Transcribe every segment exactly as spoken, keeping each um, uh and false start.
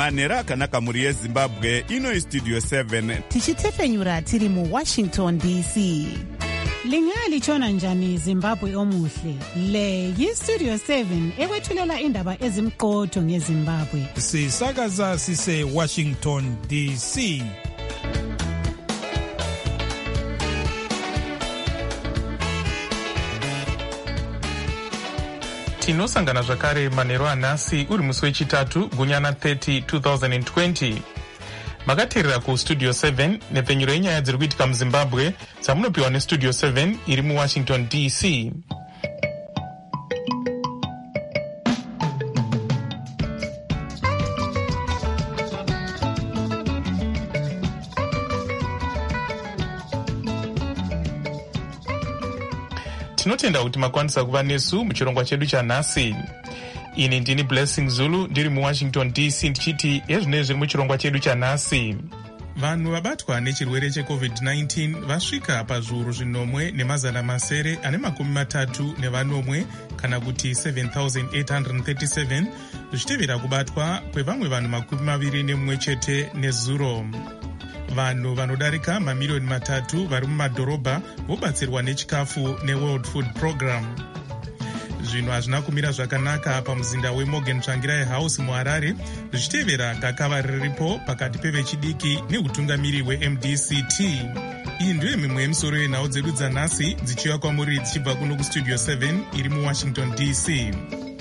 manhero akanaka mhuri yezimbabwe. Ino istudio seven tichitefenyura tiri muwashington D C. Lingalitshona njani Zimbabwe omuhle? Le yistudio seven ekwethulela indaba ezimqotho ngeZimbabwe. Sisakaza sise Washington D C. Tinosangana zvakare manhero anhasi uri musi wechitatu gunyana thirty twenty twenty. Makateerera kustudio seven nepfenyuro yenyaya dziri kuitika muZimbabwe dzamunopiwa nestudio seven iri muWashington D C. Tinotenda kuti makwanisa kuva nesu muchirongwa chedu chanhasi. Ini ndini Blessing Zulu ndiri muWashington D C ndichiti ezvinezvi zviri muchirongwa chedu chanhasi. Vanhu vabatwa nechirwere checovid nineteen vasvika pazviuru zvinomwe nemazana masere ane makumi matatu nevanomwe kana kuti seven thousand eight hundred thirty-seven zvichitevera kubatwa kwevamwe vanhu makumi maviri nemumwe chete nezuro. Vanhu vanodarika mamiriyoni matatu vari mumadhorobha vobatsirwa nechikafu neWorld Food Program. Zvinhu hazvina kumira zvakanaka pamuzinda weMorgan Tsvangirai House muHarare zvichitevera gakava riripo pakati pevechidiki neutungamiri weM D C T. Iyi ndiyo mimwe yemisoro yenhau dzedu dzanhasi dzichiuya kwamuri dzichibva kuno kustudio seven iri muWashington D C.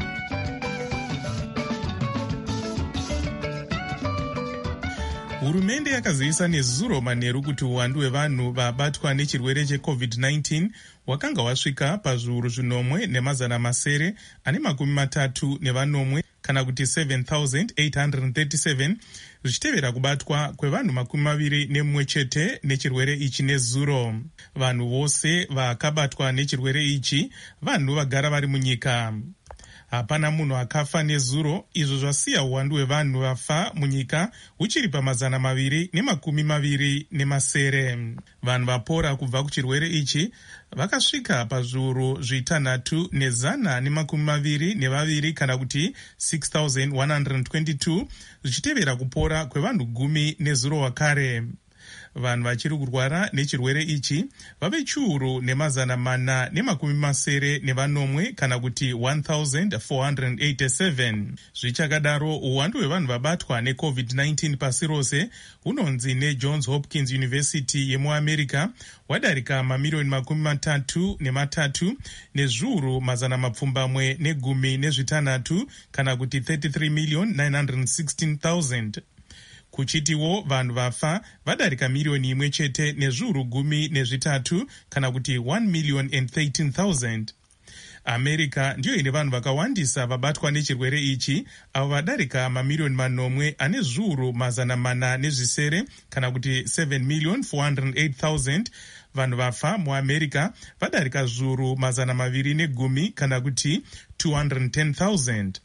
Hurumende yakazivisa nezuro manheru kuti uwandu hwevanhu vabatwa nechirwere checovid nineteen wakanga wasvika pazviuru zvinomwe nemazana masere ane makumi matatu nevanomwe kana kuti seven thousand eight hundred thirty-seven zvichitevera kubatwa kwevanhu makumi maviri nemumwe chete nechirwere ichi nezuro. Vanhu vose vakabatwa nechirwere ichi vanhu vagara vari munyika. Hapana munhu akafa nezuro, izvo zvasiya uwandu hwevanhu vafa munyika huchiri pamazana maviri nemakumi maviri nemasere. Vanhu vapora kubva kuchirwere ichi vakasvika pazviuru zvitanhatu nezana nemakumi maviri nevaviri kana kuti six thousand one hundred twenty-two zvichitevera kupora kwevanhu gumi nezuro wakare. Vanhu vachiri kurwara nechirwere ichi vave chiuru nemazana mana nemakumi masere nevanomwe kana kuti one thousand four hundred eighty-seven. Zvichakadaro uwandu hwevanhu vabatwa necovid nineteen pasi rose hunonzi neJohns Hopkins University yemuAmerica wadarika mamiriyoni makumi matatu nematatu nezviuru mazana mapfumbamwe negumi nezvitanhatu kana kuti thirty-three million nine hundred sixteen thousand. Kuchitiwo vanhu vafa vadarika miriyoni imwe chete nezviuru gumi nezvitatu kana kuti one million and thirteen thousand. America ndiyo ine vanhu vakawandisa vabatwa nechirwere ichi avo vadarika mamiriyoni manomwe ane zviuru mazana mana nezvisere kana kuti seven million four hundred eight thousand. Vanhu vafa muAmerica vadarika zviuru mazana maviri negumi kana kuti two hundred ten thousand.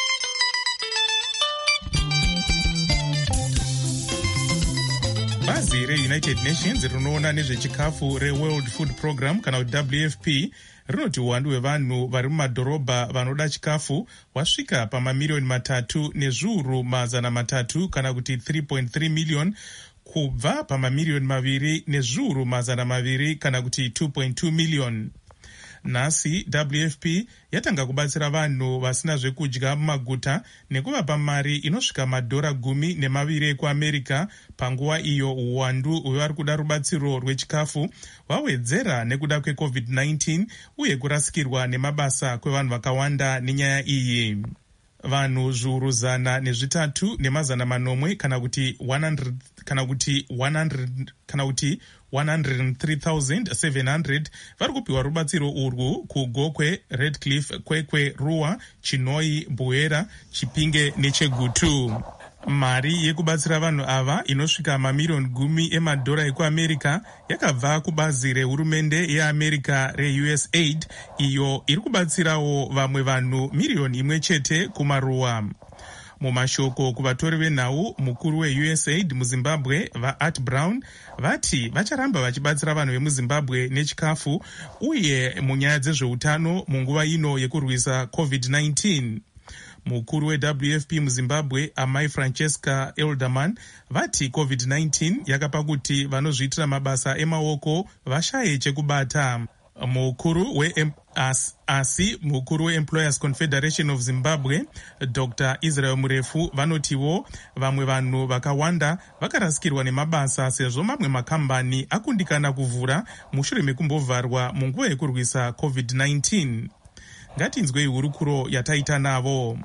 Bazi reUnited Nations rinoona nezvechikafu reWorld Food Program kana kuti W F P rinoti uwandu hwevanhu vari mumadhorobha vanoda chikafu wasvika pamamiriyoni matatu nezviuru mazana matatu kana kuti three point three million kubva pamamiriyoni maviri nezviuru mazana maviri kana kuti two point two million. Nhasi W F P yatanga kubatsira vanhu vasina zvekudya mumaguta nekuvapa mari inosvika madhora gumi nemaviri ekuAmerica panguva iyo uwandu hwevari kuda rubatsiro rwechikafu wawedzera nekuda kwecovid nineteen uye kurasikirwa nemabasa kwevanhu vakawanda nenyaya iyi. Vanhu zviuru zana nezvitatu nemazana manomwe kana kuti one hundred kana kuti one hundred kana kuti one hundred three thousand seven hundred vari kupiwa rubatsiro urwu kuGokwe, Redcliffe, Kwekwe, Ruwa, Chinoi, Mbuera, Chipinge neChegutu. Mari yekubatsira vanhu ava inosvika mamiriyoni gumi emadhora ekuAmerica yakabva kubazi rehurumende yeAmerica reUSAID iyo iri kubatsirawo vamwe vanhu miriyoni imwe chete kumaruwa. Mumashoko kuvatori venhau, mukuru weUSAID muZimbabwe vaArt Brown vati vacharamba vachibatsira vanhu vemuZimbabwe nechikafu uye munyaya dzezveutano munguva ino yekurwisa covid nineteen. Mukuru we-W F P muZimbabwe Amai Francesca Elderman vati covid nineteen yakapa kuti vanozviitira mabasa emaoko vashaye chekubata. Mukuru we as, asi mukuru we-Employers Confederation of Zimbabwe Doctor Israel Murefu vanotiwo vamwe vanhu vakawanda vakarasikirwa nemabasa sezvo mamwe makambani akundikana kuvhura mushure mekumbovharwa munguva yekurwisa covid nineteen. Ngatinzwei hurukuro yataita navo.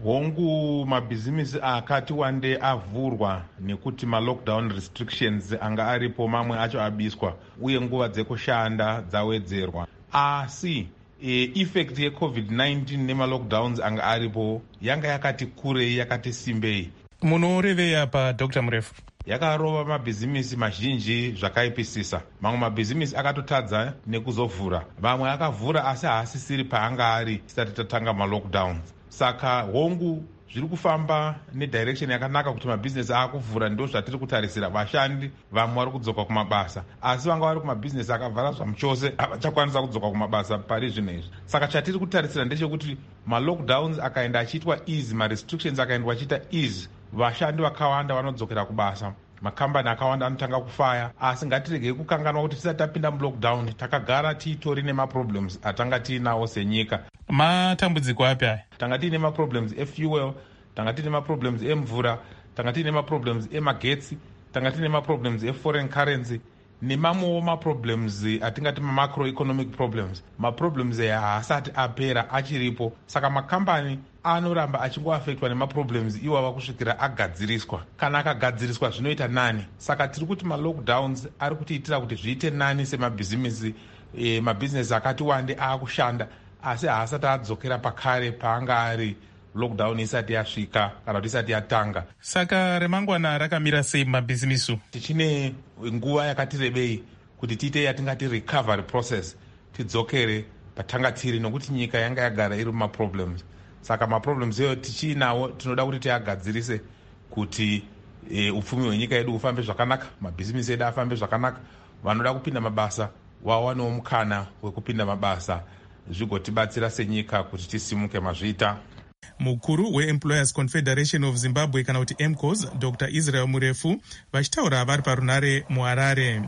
Hongu mabhizimisi akati wande avhurwa nekuti ma-lockdown restrictions anga aripo, mamwe acho abiswa uye nguva dzekushanda dzawedzerwa. Asi e, effect ye-covid nineteen nema-lockdowns anga aripo yanga yakati kurei, yakati simbei. Munorevei pa Doctor Murefu? Yakarova mabhizimisi mazhinji zvakaipisisa. Mamwe mabhizimisi akatotadza nekuzovhura, vamwe akavhura asi haasisiri paanga ari tisati tatanga ma-lockdowns. Saka hongu zviri kufamba nedirection yakanaka kuti mabhizinesi akuvhura, ndo zvatiri kutarisira. Vashandi vamwe vari kudzoka kumabasa, asi vanga vari kumabhizinesi akavhara zvamuchose havachakwanisa kudzoka kumabasa pari zvino izvi. Saka chatiri kutarisira ndechekuti ma-lockdowns akaenda achiitwa easy, ma-restrictions akaendwa achiita easy, vashandi vakawanda vanodzokera kubasa, makambani akawanda anotanga kufaya. Asi ngatiregei kukanganwa kuti tisati tapinda mulockdown takagara tiitori nemaproblems atanga tiinawo senyika. Matambudziko api aya? Tanga tiine maproblems efuel, tanga tiine maproblems emvura, tanga tiine maproblems emagetsi, tanga tiine maproblems eforeign currency, nemamwewo maproblems atingati macroeconomic problems. Maproblems aya haasati apera, achiripo. Saka makambani anoramba achingoafektwa nemaproblems iwava kusvikira agadziriswa. Kana akagadziriswa zvinoita nani. Saka tiri kuti ma-lockdowns ari kutiitira kuti zviite nani semabhizimisi. E, mabhizinesi akati wande aakushanda asi haasati adzokera pakare paanga ari lockdown isati yasvika kana kuti isati yatanga. Saka remangwana rakamira sei mabhizimisi? Tichine nguva yakati rebei kuti tiite yatingati recovery process, tidzokere patanga tiri, nokuti nyika yanga yagara iri mumaproblems. Saka maproblems eyo tichiinawo tinoda kuti tiagadzirise kuti e, upfumi hwenyika yedu ufambe zvakanaka, mabhizimisi edu afambe zvakanaka, vanoda kupinda mabasa wawanewo mukana wekupinda mabasa, zvigotibatsira senyika kuti tisimuke mazvita. Mukuru we-Employers Confederation of Zimbabwe kana kuti M C O S Doctor Israel Murefu vachitaura vari parunare muHarare.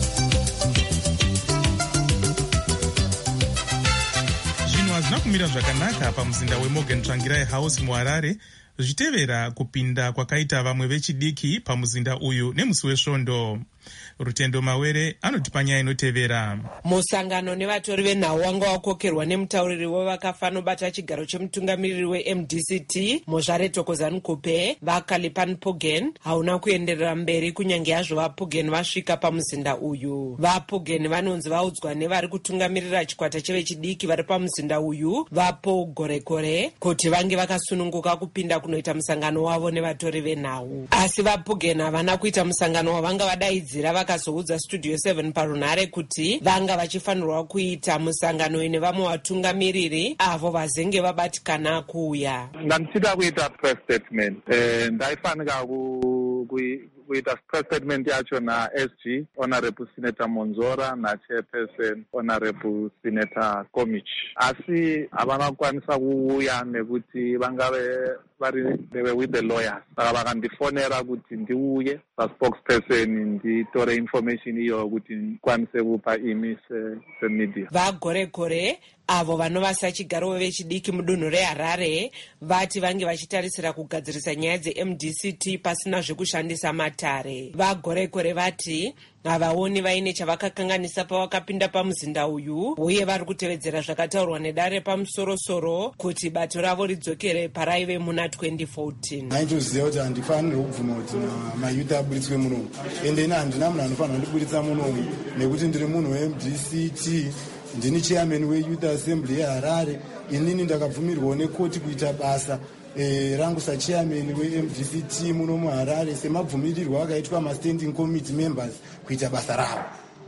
Zvinhu hazvina kumira zvakanaka pamuzinda weMorgan Tsvangirai House muHarare zvichitevera kupinda kwakaita vamwe vechidiki pamuzinda uyu nemusi wesvondo. Rutendo Mawere anotipa nyaya inotevera. Musangano nevatori venhau wanga wakokerwa nemutauriri wevakafa anobata chigaro chemutungamiriri we-M D C T Mozvare Thokozani Kupe vaKalipan Puggen hauna kuenderera mberi kunyange yazvo vaPuggen vasvika pamuzinda uyu. VaPuggen vanonzi vaudzwa nevari kutungamirira chikwata chevechidiki vari pamuzinda uyu vaPaul Gorekore kuti vange vakasununguka kupinda kunoita musangano wavo nevatori venhau. Asi vaPuggen havana kuita musangano wavanga vadaidzira, vakazoudza Studio seven parunare kuti vanga vachifanirwa kuita musangano ine vamwe vatungamiriri avo vazenge vabatikana kuuya. Ndanditida kuita press statement. Eh, ndaifanika ku kuita press statement yacho na S G Honorable Senator Monzora na Chairperson Honorable Senator Komich. Asi havana kukwanisa kuuya nekuti vangave vari they were with the lawyers. Saka vakandifonera kuti ndiuye paspokesperson nditore information iyo kuti ndikwanise kupa imi semedia. VaGorekore avo vanovasa chigaro vechidiki mudunhu reHarare vati vange vachitarisira kugadzirisa nyaya dze-M D C T pasina zvekushandisa matare. VaGorekore vati havaoni vaine chavakakanganisa pavakapinda pamuzinda uyu uye vari kutevedzera zvakataurwa nedare pamusorosoro kuti bato ravo ridzokere paraive muna twenty fourteen. Naitoziva kuti handifanirwa kubvuma kuti mayuth aburitswe munomu, ende ina handina munhu anofanirwa kundiburitsa munomu nekuti ndiri munhu we-M D C T, ndini chairman we-Youth Assembly yeHarare. Inini ndakabvumirwawo nekoti kuita basa e, rangu sachairman we-M D C T muno muHarare semabvumirirwo akaitwa ma-standing committee members kuita basa ravo.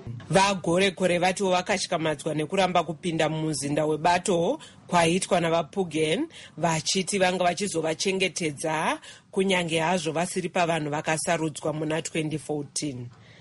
VaGorekore vatiwo vakashikamatswa nekuramba kupinda mumuzinda webato kwaitwa navaPuggen vachiti vanga vachizovachengetedza kunyange hazvo vasiri pavanhu vakasarudzwa muna twenty fourteen.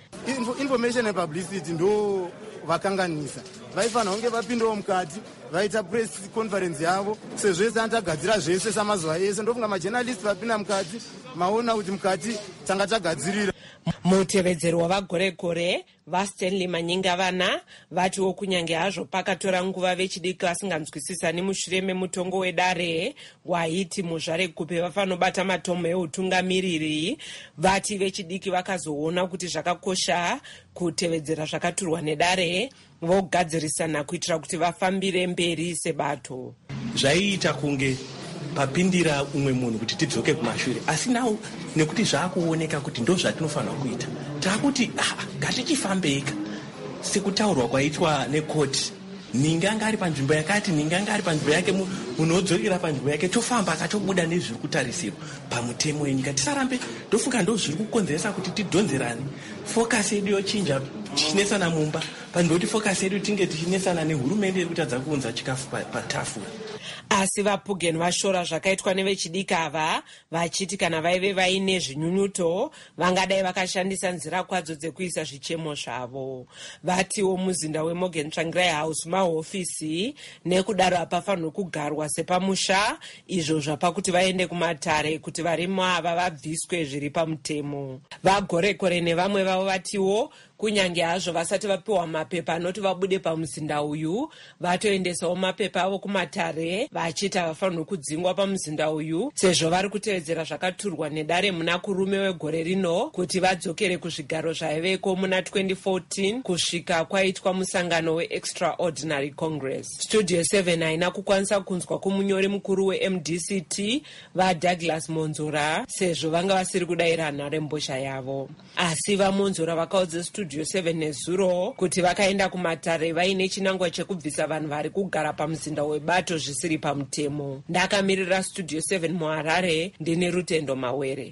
Information and publicity ndo vakanganisa. Vaifanira kunge vapindawo mukati vaita press conference yavo sezvese anotagadzira zvese samazuva ese ndofunga majournalist vapinda mukati maona kuti mukati tanga tagadzirira. Mutevedzeri wavagorekore vaStanley Manyingavana vatiwo kunyange hazvo pakatora nguva vechidiki vasinganzwisisani mushure memutongo wedare waiti muzvarekupe vafanobata matomo eutungamiriri, vati vechidiki vakazoona kuti zvakakosha kutevedzera zvakaturwa nedare vogadzirisana kuitira kuti vafambire mberi sebato. Zvaiita kunge papindira umwe munhu kuti tidzoke kumashure, asi nawo nekuti zvaakuoneka kuti ndo zvatinofanira kuita takuti ah, ngatichifambeika sekutaurwa kwaitwa nekoti. Ninganga ari panzvimbo yakati, ninganga ari panzvimbo yake, munhu odzokera panzvimbo yake, tofamba akatobuda nezviri kutarisirwa pamutemo wenyika. Tisarambe ndofunga ndo zviri kukonzeresa kuti tidhonzerane. Focus yedu yochinja tichinesana mumba pandoti focus yedu tinge tichinesana nehurumende iri kutadza kuunza chikafu patafura. Asi vaPuggen vashora zvakaitwa nevechidiki ava, vachiti kana vaive vaine zvinyunyuto vangadai vakashandisa nzira kwadzo dzekuisa zvichemo zvavo. Vatiwo muzinda weMorgan Tsvangirai House mahofisi nekudaro hapafanirwi kugarwa sepamusha, izvo zvapa kuti vaende kumatare kuti varimo ava vabviswe zviri pamutemo. Vagorekore nevamwe vavo vatiwo kunyange hazvo vasati vapiwa mapepa anoti vabude pamuzinda uyu, vatoendesawo mapepa avo kumatare vachita vafanirwa kudzingwa pamuzinda uyu sezvo vari kutevedzera zvakaturwa nedare muna kurume wegore rino kuti vadzokere kuzvigaro zvaiveko muna twenty fourteen kusvika kwaitwa musangano weExtraordinary Congress. Studio seven haina kukwanisa kunzwa kumunyori mukuru weM D C T vaDouglas Monzora sezvo vanga vasiri kudayira nharembozha yavo, asi vaMonzora vakaudza Studio seven nezuro kuti vakaenda kumatare vaine chinangwa chekubvisa vanhu vari kugara pamuzinda webato zvisiri pamutemo. Ndakamirira Studio seven muHarare ndine Rutendo Mawere.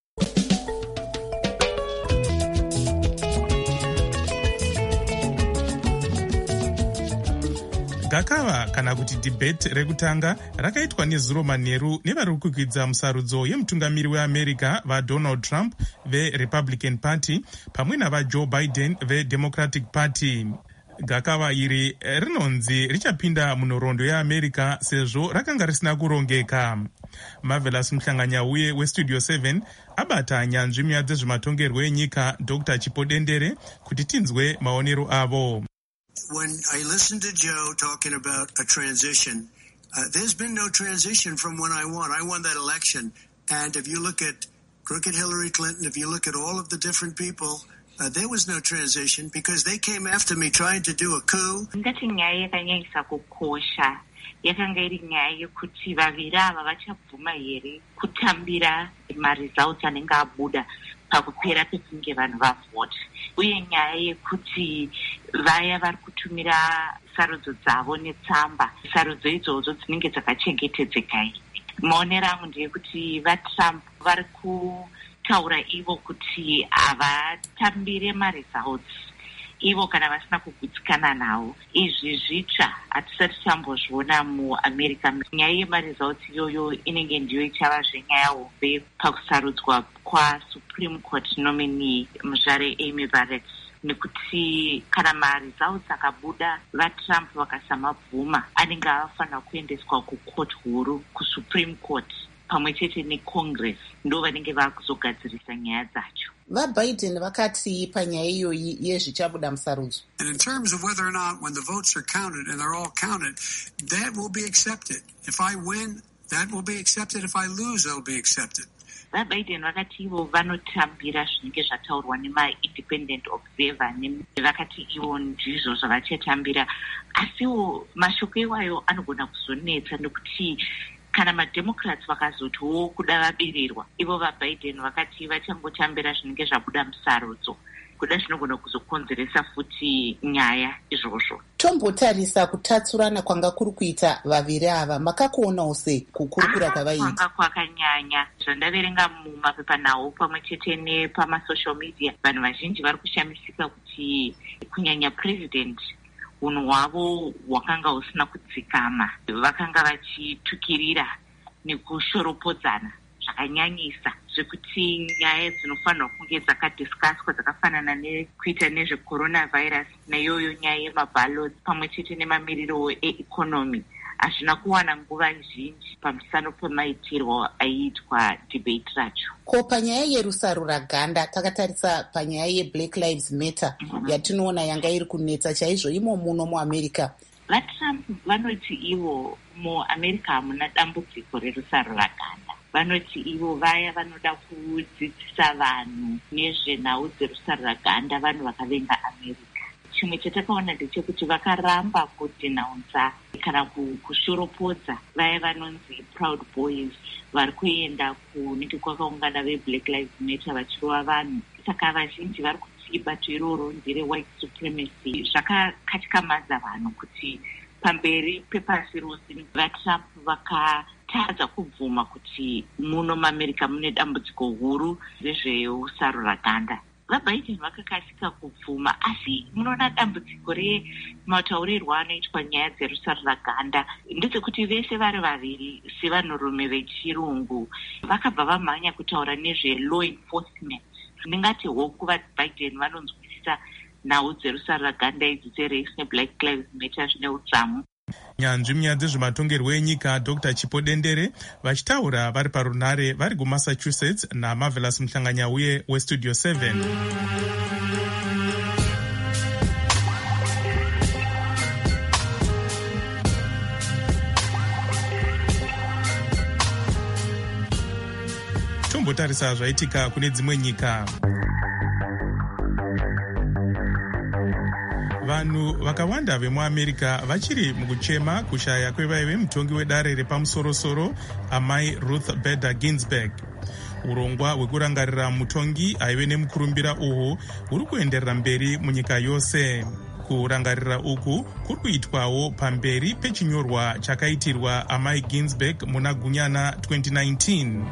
Gakava kana kuti debate rekutanga rakaitwa nezuro manheru nevari kukwidza musarudzo yemutungamiri weAmerica vaDonald Trump veRepublican Party pamwe navaJoe Biden veDemocratic Party. Gakava iri rinonzi richapinda munhoroondo yeAmerica sezvo rakanga risina kurongeka. Marvelous Muhlanganyauye weStudio seven abata nyanzvi nyaya dzezvematongerwo enyika Doctor Chipo Dendere kuti tinzwe maonero avo. When I listened to Joe talking about a transition, uh, there's been no transition from when I won. I won that election. And if you look at crooked Hillary Clinton, if you look at all of the different people, uh, there was no transition because they came after me trying to do a coup. yakanga iri nyaya yekuti vaviri ava vachabvuma here kutambira maresults anenge abuda pakupera pekunge vanhu vavhota, uye nyaya yekuti vaya vari kutumira sarudzo dzavo netsamba, sarudzo idzodzo dzinenge dzakachengetedzeka here. Maonero angu ndeyekuti vaTrump vari kutaura ivo kuti havatambire maresults ivo kana vasina kugutsikana nawo. Izvi zvitsva hatisati tambozviona muAmerica. Nyaya yemaresults iyoyo inenge ndiyo ichava zvenyaya hombe pakusarudzwa kwaSupreme Court nominee muzvare Amy Barrett, nekuti kana maresults akabuda vaTrump vakasamabvuma anenge avafanira kuendeswa kucourt huru kuSupreme Court pamwe chete neCongress, ndo vanenge vakuzogadzirisa nyaya dzacho. VaBiden vakati panyaya iyoyi yezvichabuda musarudzo. And in terms of whether or not when the votes are counted and they're all counted, that will be accepted. If I win, that will be accepted. If I lose, that'll be accepted. VaBiden vakati ivo vanotambira zvinenge zvataurwa nemaindependent observer, vakati ivo ndizvo zvavachatambira, asiwo mashoko iwayo anogona kuzonetsa nekuti kana maDemocrats vakazotiwo kuda vabirirwa, ivo vaBiden vakati vachangotambira zvinenge zvabuda musarudzo, kuda zvinogona kuzokonzeresa futi nyaya izvozvo. Tombotarisa kutatsurana kwanga kuri kuita vaviri ava, makakuonawo sei kukurukura kwavaita? Kwanga kwakanyanya. Zvandaverenga mumapepa nawo pamwe chete nepamasocial media, vanhu vazhinji vari kushamisika kuti kunyanya president unhu hwavo hwakanga husina kudzikama, vakanga vachitukirira nekushoropodzana zvakanyanyisa zvekuti nyaya dzinofanirwa kunge dzakadiscusswa dzakafanana nekuita nezvecoronavirus neiyoyo nyaya yemabalots pamwe chete nemamiriro eeconomy hazvina kuwana nguva zhinji pamusano pemaitirwo aiitwa debate racho. Ko panyaya yerusaro raganda takatarisa panyaya yeBlack Lives Matter mm-hmm. yatinoona yanga iri kunetsa chaizvo imo muno muAmerica. VaTrump vanoti ivo muAmerica hamuna dambudziko rerusaro raganda. Vanoti ivo vaya vanoda kudzidzisa vanhu nezvenhau dzerusaro raganda vanhu vakavenga America. Chimwe chatakaona ndechekuti vakaramba kudhinaunza kana kushoropodza vaya vanonzi Proud Boys vari kuenda kunenge kwakaungana veBlack Lives Matter vachirova vanhu. Saka vazhinji vari kuti bato iroro ndere white supremacy. Zvakakatyamaza vanhu kuti pamberi pepasi rose vaTrump vakatadza kubvuma kuti muno muAmerica mune dambudziko huru rezveusaro raganda. VaBiden vakakasika kubvuma, asi munoona dambudziko remaurirwo anoitwa nyaya dzerusaro raganda ndedzekuti vese vari vaviri sevanhurume vechirungu vakabva vamhanya kutaura nezvelaw enforcement. Ndingati hoku vaBiden vanonzwisisa nhau dzerusaro raganda idzi dzerace neBlack Lives Matter zvine udzamu. Nyanzvi munyaya dzezvematongerwo enyika Doctor Chipo Dendere vachitaura vari parunare vari kuMassachusetts naMarvelous Muhlanganya uye weStudio seven. Tombotarisa zvaitika kune dzimwe nyika. Vanhu vakawanda vemuAmerica vachiri mukuchema kushaya kwevaive mutongi wedare repamusorosoro amai Ruth Bader Ginsburg. Urongwa hwekurangarira mutongi aive nemukurumbira uhu huri kuenderera mberi munyika yose. Kurangarira uku kuri kuitwawo pamberi pechinyorwa chakaitirwa amai Ginsburg muna Gunyana twenty nineteen.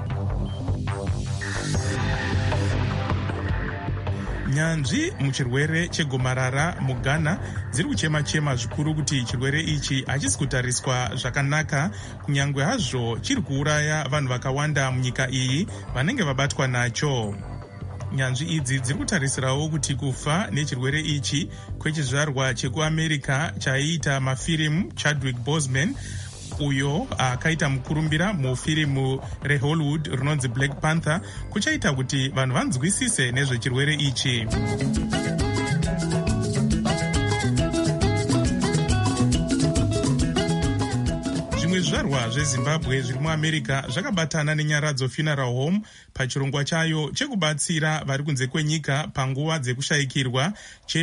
Nyanzvi muchirwere chegomarara muGhana dziri kuchema-chema zvikuru kuti chirwere ichi hachisi kutariswa zvakanaka kunyangwe hazvo chiri kuuraya vanhu vakawanda munyika iyi vanenge vabatwa nacho. Nyanzvi idzi dziri kutarisirawo kuti kufa nechirwere ichi kwechizvarwa chekuAmerica chaiita mafirimu Chadwick Boseman uyo akaita mukurumbira mufirimu reHollywood rinonzi Black Panther kuchaita kuti vanhu vanzwisise nezvechirwere ichi. Zvimwe zvizvarwa zveZimbabwe zviri muAmerica zvakabatana neNyaradzo Funeral Home pachirongwa chayo chekubatsira vari kunze kwenyika panguva dzekushayikirwa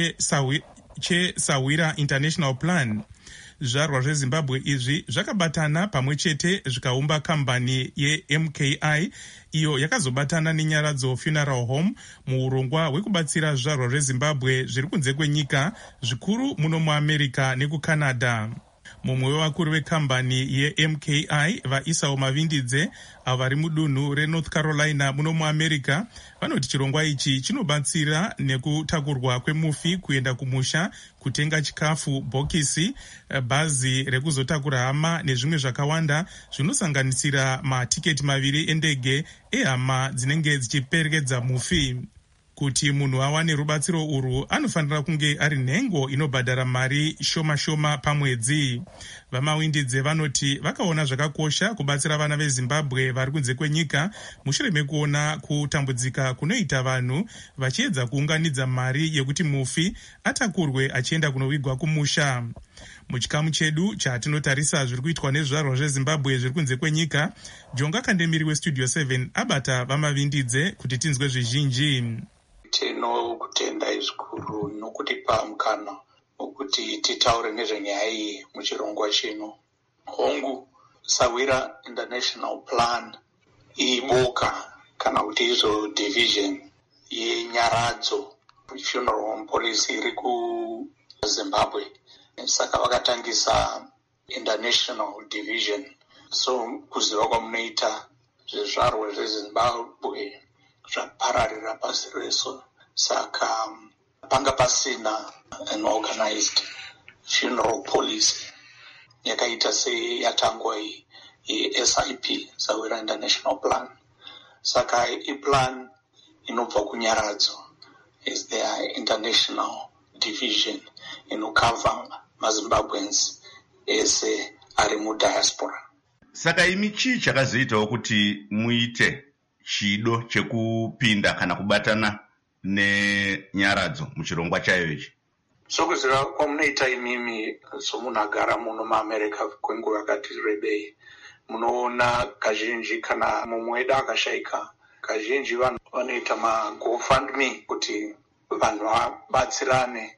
cheSawira International Plan. Zvizvarwa zveZimbabwe izvi zvakabatana pamwe chete zvikaumba kambani yeM K I iyo yakazobatana neNyaradzo Funeral Home muurongwa hwekubatsira zvizvarwa zveZimbabwe zviri kunze kwenyika zvikuru muno muAmerica nekuCanada. Mumwe wevakuru vekambani yeM K I vaIsao Mavindidze avo vari mudunhu reNorth Carolina muno muAmerica vanoti chirongwa ichi chinobatsira nekutakurwa kwemufi kuenda kumusha, kutenga chikafu, bhokisi, bhazi rekuzotakura hama nezvimwe zvakawanda zvinosanganisira matiketi maviri endege ehama dzinenge dzichiperekedza mufi. Kuti munhu awane rubatsiro urwu anofanira kunge ari nhengo inobhadhara mari shoma shoma pamwedzi. VaMawindidze vanoti vakaona zvakakosha kubatsira vana veZimbabwe vari kunze kwenyika mushure mekuona kutambudzika kunoita vanhu vachiedza kuunganidza mari yekuti mufi atakurwe achienda kunovigwa kumusha. Muchikamu chedu chatinotarisa zviri kuitwa nezvizvarwa zveZimbabwe zviri kunze kwenyika, Jonga Kandemiri weStudio seven abata vaMavindidze kuti tinzwe zvizhinji. Tinokutendai zvikuru nokutipa mukana wokuti titaure nezvenyaya iyi muchirongwa chino. Hongu Sawira International Plan iboka kana kuti izo division yeNyaradzo Funeral Home Policy iri kuZimbabwe. Saka vakatangisa International Division. So kuziva kwamunoita zvizvarwa zveZimbabwe zvapararira pasi rese. Saka panga pasina an organized funeral policy yakaita seyatangwa yeS I P, Sawira International Plan. saka iplan inobva kunyaradzo is their international division inokava mazimbabweans ese ari mudiaspora. Saka imi chii chakazoitawo kuti muite chido chekupinda kana kubatana nenyaradzo muchirongwa chayo ichi? Sokuziva kwamunoita imimi somunhu agara muno muamerica kwenguva yakati rebei, munoona kazhinji kana mumwe wedu akashaika, kazhinji vanhu vanoita magofundme kuti vanhu vabatsirane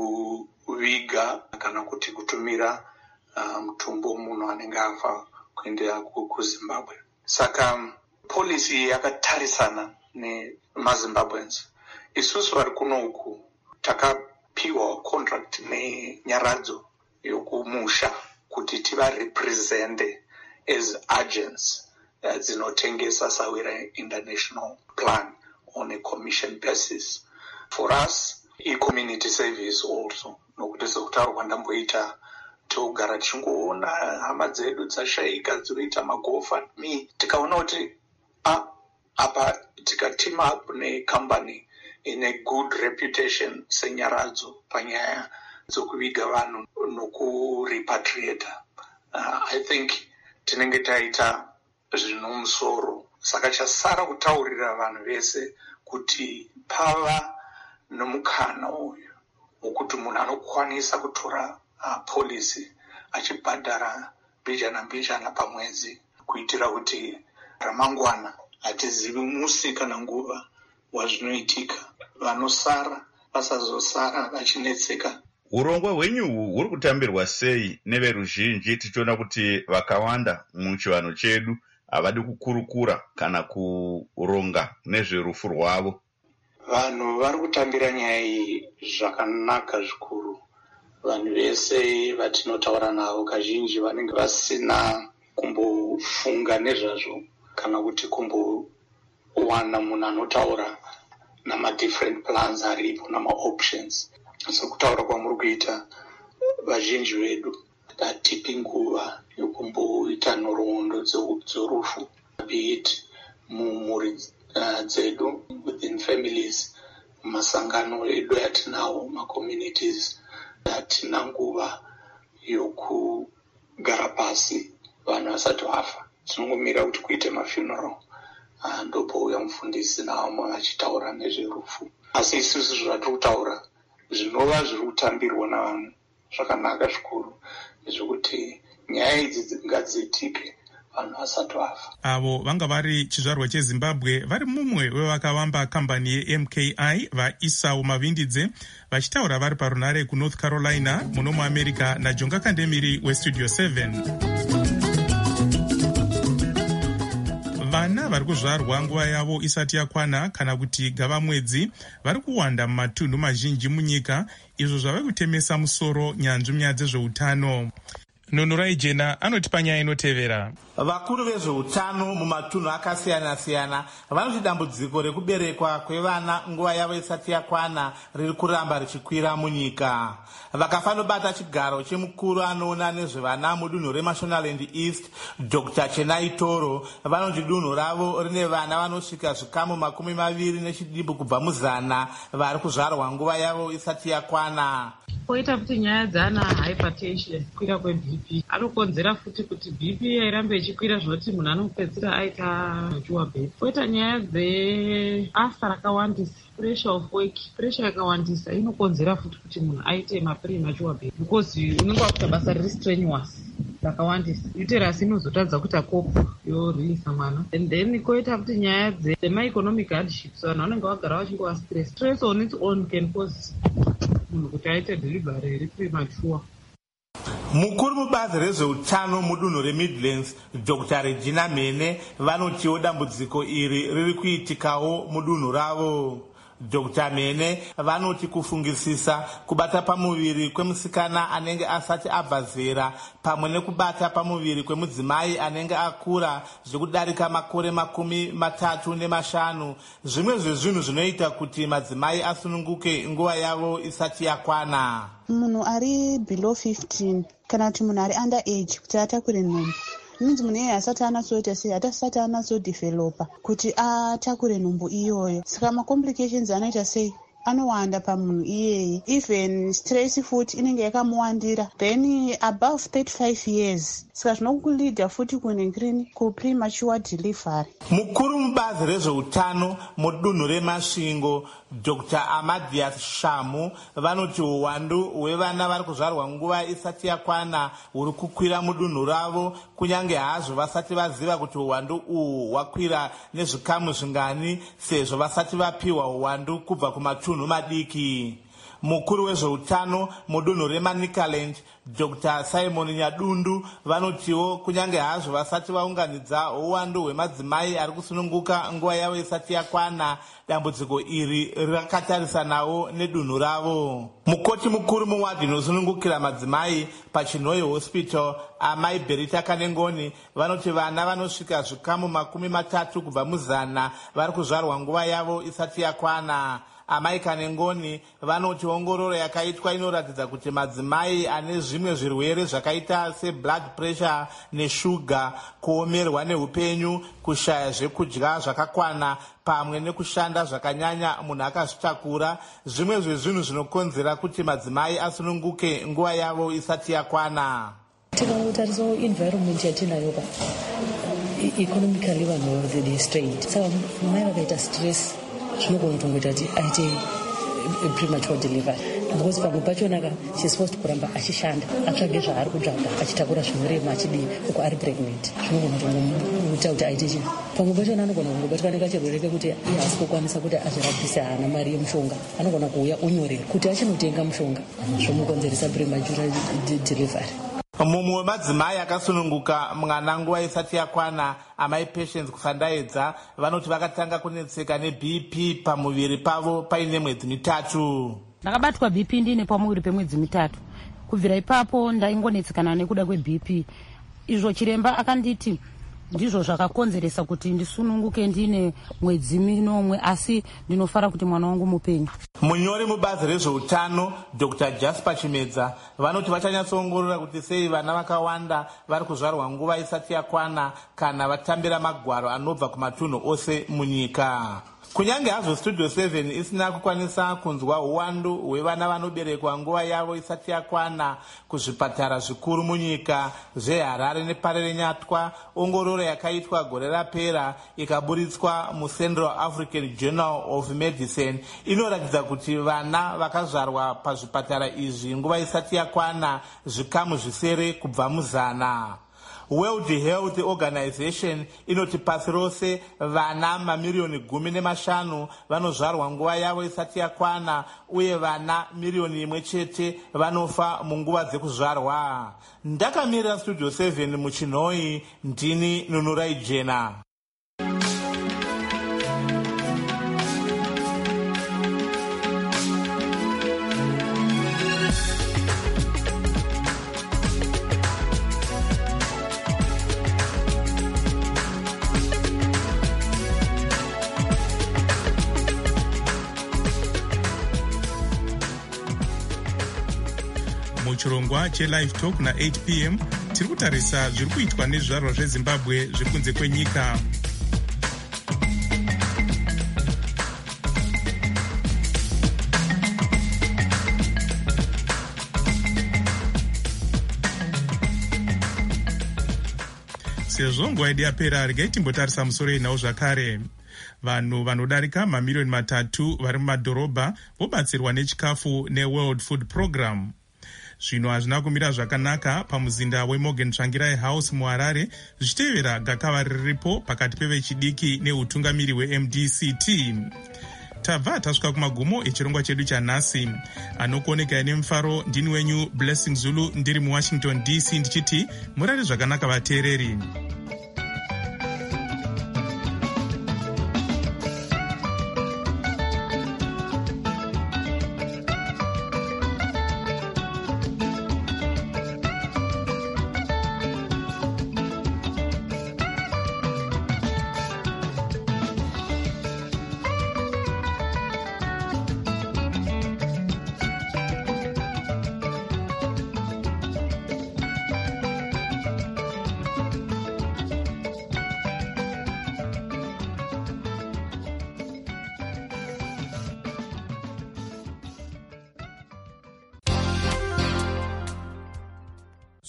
kuviga kana kuti kutumira uh, mutumbo munhu anenge afa kuendera kuzimbabwe. Saka polisi yakatarisana nemazimbabweans. Isusu vari kuno uku takapiwa contract nenyaradzo yokumusha kuti tiva represente as agents uh, dzinotengesa Sawira International Plan on a commission basis. For us, e-community service also. Nokuti sekutaurwa ndamboita togara tichingoona hama dzedu dzashaika dzinoita magofundme, tikaona kuti ah, apa tika team up necompany ine good reputation senyaradzo panyaya dzokuviga vanhu nokurepatriata. Uh, I think tinenge taita zvinomusoro, saka chasara kutaurira vanhu vese kuti pava nomukana uyu wokuti munhu anokwanisa kutora uh, polisi achibhadhara mbijana mbijana pamwedzi kuitira kuti ramangwana hatizivi musi kana nguva wazvinoitika, vanosara vasazosara vachinetseka. Urongwa hwenyu huri kutambirwa sei neveruzhinji, tichiona kuti vakawanda muchivanhu chedu havadi kukurukura kana kuronga nezverufu rwavo? Vanhu vari kutambira nyaya iyi zvakanaka zvikuru. Vanhu vese vatinotaura navo kazhinji vanenge vasina kumbofunga nezvazvo kana kuti kumbowana munhu anotaura nama-different plans aripo nama-options. Sekutaura kwamuri kuita, vazhinji vedu hatipi nguva yokumboita nhoroondo dzorufu, be it mumhuri uh, dzedu, within families, masangano edu atinawo, ma-communities, hatina nguva yokugara pasi vanhu vasati vafa. Tinongomira kuti kuite mafuneral, uh, ndopouya mufundisi navamwe vachitaura nezverufu. Asi isusu zvatiri kutaura zvinova zviri kutambirwa navanhu zvakanaka zvikuru, zvekuti nyaya idzi ngadziitike vanhu vasati vafa. Avo vanga vari chizvarwa chezimbabwe vari mumwe wevakavamba kambani yeM K I vaIsau Mavindidze vachitaura vari parunare kuNorth Carolina muno muAmerica naJonga Kandemiri weStudio seven. Vana vari kuzvarwa nguva yavo isati yakwana kana kuti gava mwedzi vari kuwanda mumatunhu mazhinji munyika, izvo zvava kutemesa musoro nyanzvi munyaya dzezveutano. Nunurai Jena anoti panyaya inotevera. Vakuru vezveutano mumatunhu akasiyana-siyana vanoti dambudziko rekuberekwa kwevana nguva yavo isati yakwana riri kuramba richikwira munyika. Vakafanobata chigaro chemukuru anoona nezvevana mudunhu reMashonaland East, Doctor Chenai Toro, vanoti dunhu ravo rine vana vanosvika zvikamu makumi maviri nechidimbu kubva muzana vari kuzvarwa nguva yavo isati yakwana. Poita futi nyaya dzana hypertension, kukwira kwe-B P anokonzera futi kuti B P irambe ichikwira zvinoti munhu anopedzisira aita majuwa bhedhi. Poita nyaya dzeasa rakawandisa, pressure of work, pressure yakawandisa inokonzera futi kuti munhu aite mapremature bhedhi because unenge wakuita basa riri strenuous rakawandisa, uterus inozotadza kuita kopu yorilisa mwana. And then koita futi nyaya dzema-economic hardships, vanhu vanenge vagara vachingova stress. Stress on its own can cause munhu kuti aite delivery iri premature. Mukuru mubazi rezveutano mudunhu reMidlands, Doctor Regina Mene, vanotiwo dambudziko iri riri kuitikawo mudunhu ravo. Doctor Mene vanoti kufungisisa kubata pamuviri kwemusikana anenge asati abva zera pamwe nekubata pamuviri kwemudzimai anenge akura zvekudarika makore makumi matatu nemashanu, zvimwe zvezvinhu zvinoita kuti madzimai asununguke nguva yavo isati yakwana. Munhu ari below fifteen kana kuti munhu ari under age kuti atakure nhumbu ninzi munhu iyeye asati anatsoita sei hatasati anatsodhivhelopa kuti atakure nhumbu iyoyo. Saka macomplications anoita sei anowanda pamunhu iyeye. Even stress futi inenge yakamuwandira, then above thirty-five years. Saka zvinokulidha futi kunengrini kupremature delivery. Mukuru mubazi rezveutano mudunhu reMasvingo Doctor Amadias Shamu vanoti uwandu hwevana vari kuzvarwa nguva isati yakwana huri kukwira mudunhu ravo, kunyange hazvo vasati vaziva kuti uwandu uhu hwakwira nezvikamu zvingani sezvo vasati vapiwa uwandu kubva kumatunhu madiki. Mukuru wezveutano mudunhu reManicaland Doctor Simon Nyadundu vanotiwo kunyange hazvo vasati vaunganidza uwandu hwemadzimai ari kusununguka nguva yavo isati yakwana, dambudziko iri rakatarisanawo nedunhu ravo. Mukoti mukuru muwadhi inosunungukira madzimai paChinhoyi Hospital amai Berita Kanengoni vanoti vana vanosvika zvikamu makumi matatu kubva muzana vari kuzvarwa nguva yavo isati yakwana. Amai Kanengoni vanoti ongororo yakaitwa inoratidza kuti madzimai ane zvimwe zvirwere zvakaita seblood pressure neshuga, kuomerwa neupenyu, kushaya zvekudya zvakakwana pamwe nekushanda zvakanyanya munhu akazvitakura, zvimwe zvezvinhu zvinokonzera kuti madzimai asununguke nguva yavo isati yakwana. Tikatarisa environment yatinayo pa economically vanhu very straight, saka mai vakaita stress zvinogona kutongoita kuti aite premature delivery, because pamwe pachonaka she's supposed kuramba achishanda atsvage zvaari kutsvaga achitakura zvinorema achidi uko ari pregnant, zvinogona kutongoita kuti aite chinhu. Pamwe pachona anogona kungobatwa nekachirwere kekuti iye haasi kukwanisa kuti azvirapise, haana mari yemushonga, anogona kuuya onyorera kuti achinotenga mushonga, zvomukonzeresa premature delivery. Mumwe wemadzimai akasununguka mwana nguva isati yakwana, amai Patience Kufandaedza vanoti vakatanga kunetseka neB P pamuviri pavo paine mwedzi mitatu. Ndakabatwa B P ndine pamuviri pemwedzi mitatu. Kubvira ipapo ndaingonetsekana nekuda kweB P. Izvo chiremba akanditi ndizvo zvakakonzeresa kuti ndisununguke ndine mwedzi minomwe, asi ndinofara kuti mwana wangu mupenyu. Munyori mubazi rezveutano Doctor Jasper Chimedza vanoti vachanyatsoongorora kuti sei vana vakawanda vari kuzvarwa nguva isati yakwana kana vatambira magwaro anobva kumatunhu ose munyika. Kunyange hazvo Studio seven isina kukwanisa kunzwa uwandu hwevana vanoberekwa nguva yavo isati yakwana kuzvipatara zvikuru munyika zveHarare neParere Nyatwa, ongororo yakaitwa gore rapera ikaburitswa muCentral African Journal of Medicine inoratidza kuti vana vakazvarwa pazvipatara izvi nguva isati yakwana zvikamu zvisere kubva muzana. World Health Organization inoti pasi rose vana mamirioni gumi nemashanu vanozvarwa nguva yavo isati yakwana, uye vana milioni imwe chete vanofa munguva dzekuzvarwa. Ndakamirira Studio seven muChinhoyi, ndini Nunurai Jena. Muchirongwa cheLive Talk na eight p m tiri kutarisa zviri kuitwa nezvizvarwa zveZimbabwe zviri kunze kwenyika. Sezvo nguva yedu yapera, regai timbotarisa musoro yenhau zvakare. Vanhu vanodarika mamirioni matatu vari mumadhorobha vobatsirwa nechikafu neWorld Food Program. Zvino hazvina kumira zvakanaka pamuzinda weMorgan Tsvangirai House muHarare, zvichitevera gakava riripo pakati pevechidiki neutungamiri weM D C T. Tabva tasvika kumagumo echirongwa chedu chanhasi. Anokuoneka nemufaro ndini wenyu Blessing Zulu, ndiri muWashington D C, ndichiti murare zvakanaka vateereri.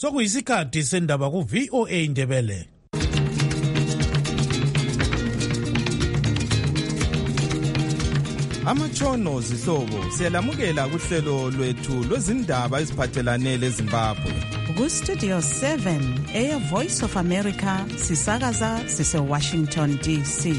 sokuyisikhathi sendaba ku-V O A Ndebele. Amatshono zihlobo siyalamukela kuhlelo lwethu lwezindaba eziphathelane leZimbabwe. Ku-Studio seven, Air Voice of America, sisakaza sise-Washington D C.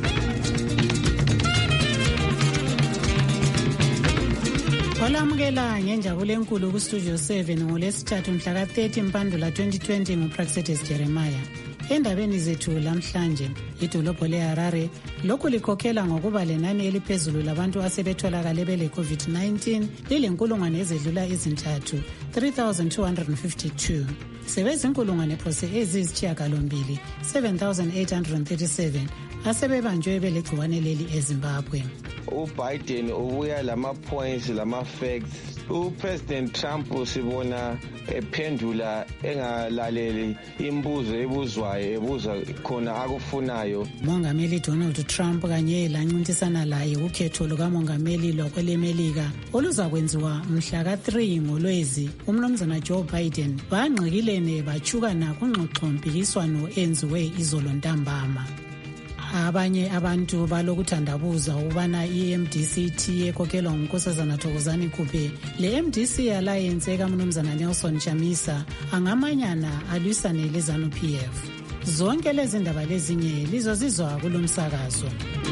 Olamukela ngenjabulo enkulu ku-Studio seven ngolesithathu mhla ka-thirty Mpandula twenty twenty nguPraxedes Jeremiah. Endabeni zethu lamhlanje, idolobho leHarare lokhu likhokhela ngokuba lenani eliphezulu labantu asebetholakale bele-COVID nineteen lilenkulungwane ezedlula izintathu, three thousand two hundred fifty-two. Sebezinkulungwane phose eziyisitshiyagalombili, seven thousand eight hundred thirty-seven asebebanjwe belegciwane leli eZimbabwe. uBiden ubuya lama-points lama-facts. uPresident Trump sibona ephendula engalaleli imibuzo ebuzwayo ebuza khona akufunayo. Mongameli Donald Trump kanye lancintisana laye ukhetho lukamongameli lwakwelemelika oluzakwenziwa mhla ka-three ngoLwezi, umnumzana Joe Biden bangqikilene bachukana kungxoxo-mpikiswano enziwe izolo ntambama. Abanye abantu balokuthandabuza ukubana i-M D C T ekhokhelwa ngunkosazana Thokozani Kupe, le M D C Alliance kaMnumzana Nelson Chamisa angamanyana alwisane leZANU P F. Zonke lezi ndaba lezinye lizozizwa kulomsakazo.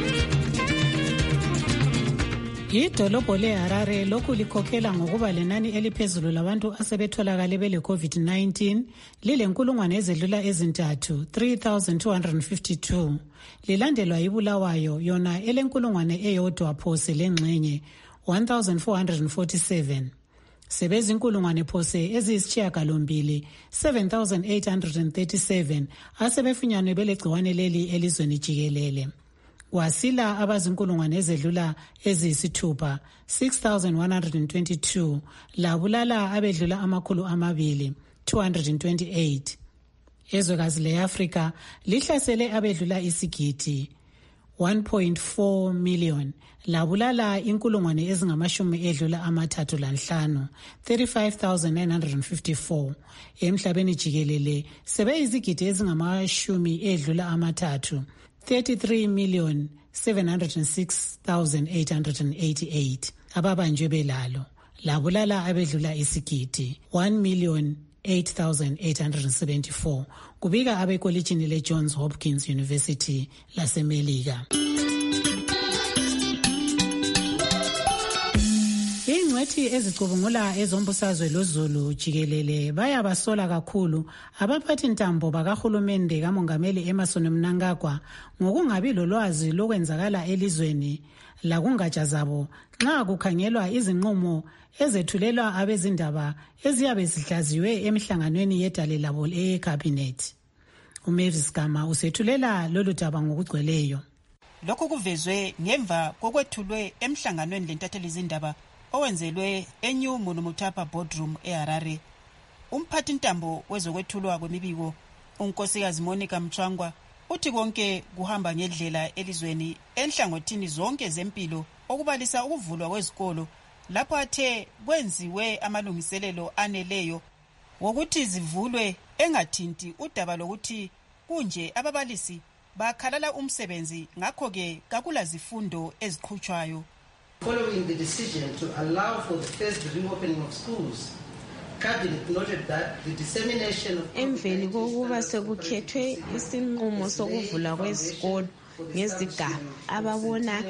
Idolobho leHarare lokhu likhokhela ngokuba lenani eliphezulu labantu asebetholakale bele-COVID nineteen lilenkulungwane ezedlula ezintathu, three thousand two hundred fifty-two. Lilandelwa iBulawayo yona elenkulungwane eyodwa phose lengxenye, one thousand four hundred forty-seven. Sebezinkulungwane phose eziyisitshiyagalombili, seven thousand eight hundred thirty-seven asebefunyanwe belegciwane leli elizweni jikelele. Wasila abazinkulungwane ezedlula eziyisithupha, six thousand one hundred twenty-two, labulala abedlula amakhulu amabili, two hundred twenty-eight. Ezwekazi le-Afrika lihlasele abedlula isigidi, one point four million, labulala inkulungwane ezingamashumi edlula amathathu lanhlanu, thirty-five thousand nine hundred fifty-four. Emhlabeni jikelele sebe izigidi ezingamashumi edlula amathathu, thirty-three million seven hundred six thousand eight hundred eighty-eight ababanjwe belalo, labulala abedlula isigidi, one million eight thousand eight hundred seventy-four, kubika abekolitshini le-Johns Hopkins University lasemelika. Ingcwethi ezicubungula ezombusazwe loZulu jikelele bayabasola kakhulu abaphathi ntambo bakahulumende kamongameli Emmerson Mnangagwa ngokungabi lolwazi lokwenzakala elizweni lakungatsha zabo nxa kukhangelwa izinqumo ezethulelwa abezindaba eziyabe zihlaziwe emhlanganweni yedale labo e-cabinet. uMavis Gama usethulela lolu daba ngokugcweleyo. Lokhu kuvezwe ngemva kokwethulwe emhlanganweni lentatheli zindaba owenzelwe eNew Munumutapa Boardroom eHarare. Umphathi ntambo wezokwethulwa kwemibiko unkosikazi Monica Mchangwa uthi konke kuhamba ngendlela elizweni enhlangothini zonke zempilo okubalisa ukuvulwa kwezikolo lapho athe kwenziwe amalungiselelo aneleyo wokuthi zivulwe engathinti udaba lokuthi kunje ababalisi bakhalala umsebenzi ngakho-ke kakula zifundo eziqhutshwayo. Following the decision to allow for the first reopening of schools, Cabinet noted that the dissemination of emveni kokuba sekukhethwe isinqumo sokuvula kwezikolo ngezigaba ababona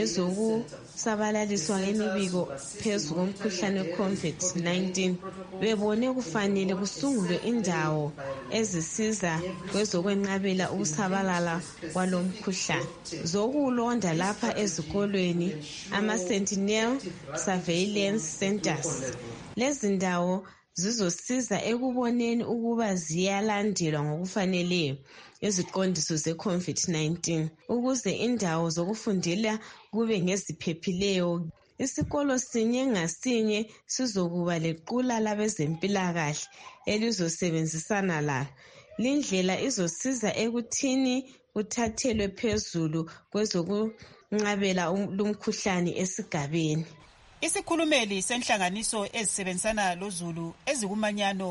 ngezokusabalaliswa ngemibiko phezu komkhuhlane we-COVID nineteen bebone kufanele kusungulwe indawo ezisiza kwezokwenqabela ukusabalala kwalo mkhuhlane zokulonda lapha ezikolweni ama-Sentinel Surveillance Centers. Lezi ndawo zizosiza ekuboneni ukuba ziyalandelwa ngokufaneleyo iziqondiso ze-COVID nineteen ukuze indawo zokufundela kube ngeziphephileyo. Isikolo sinye ngasinye sizokuba lequla labezempilakahle elizosebenzisana lalo. Lindlela izosiza ekuthini kuthathelwe phezulu kwezokunqabela lumkhuhlane esigabeni. Isikhulumeli senhlanganiso ezisebenzisana loZulu ezikumanyano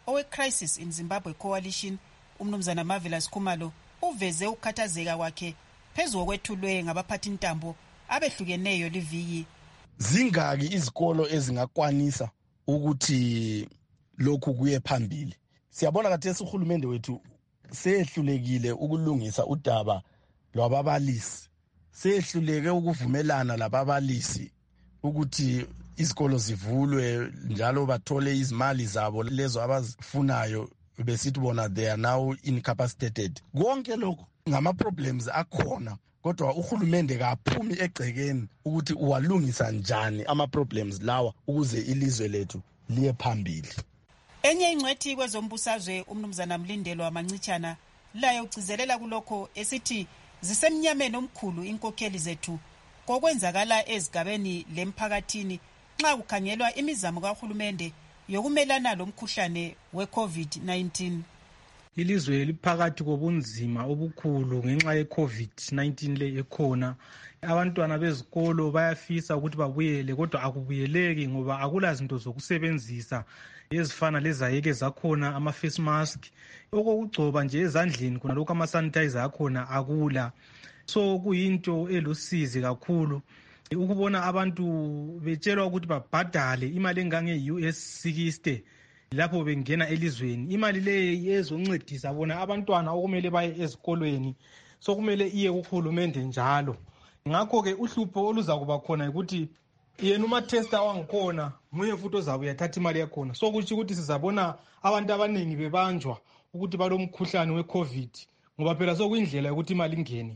owe-Crisis in Zimbabwe Coalition umnumzana Marvelous Khumalo uveze ukukhathazeka kwakhe phezu kokwethulwe ngabaphathintambo abehlukeneyo liviki. Zingaki izikolo ezingakwanisa ukuthi lokhu kuye phambili? Siyabona kathesi uhulumende wethu sehlulekile ukulungisa udaba lwababalisi, sehluleke ukuvumelana lababalisi ukuthi izikolo zivulwe njalo bathole izimali zabo lezo abazifunayo, besithi bona they are now incapacitated. Konke lokho ngama problems akhona, kodwa uhulumende kaphumi egcekeni ukuthi uwalungisa njani ama problems lawa ukuze ilizwe lethu liye phambili. Enye ingcwethi kwezombusazwe umnumzana Mlindelwa Mancitshana laye ucizelela kulokho esithi zisemnyameni omkhulu inkokheli zethu kokwenzakala ezigabeni lemphakathini nxa kukhangelwa imizamo kahulumende yokumelana lomkhuhlane we-COVID nineteen. Ilizwe liphakathi kobunzima obukhulu ngenxa ye-COVID nineteen le ekhona. Abantwana bezikolo bayafisa ukuthi babuyele kodwa akubuyeleki ngoba akula zinto zokusebenzisa ezifana lezayeke zakhona, ama-face mask, okokugcoba nje ezandleni khona lokhu ama-sanitizer akhona akula. So kuyinto elusizi kakhulu ukubona abantu betshelwa ukuthi babhadale imali engange-U S sixty lapho bengena elizweni. Imali le ezoncedisa bona abantwana okumele baye ezikolweni, so kumele iye kuhulumende njalo. Ngakho-ke uhlupho oluza kuba khona ukuthi yena uma-tester wangikhona nguye futhi ozabuya thatha imali yakhona. So kutsho ukuthi sizabona abantu abaningi bebanjwa ukuthi balomkhuhlane we-COVID ngoba phela sokuyindlela yokuthi imali ingene.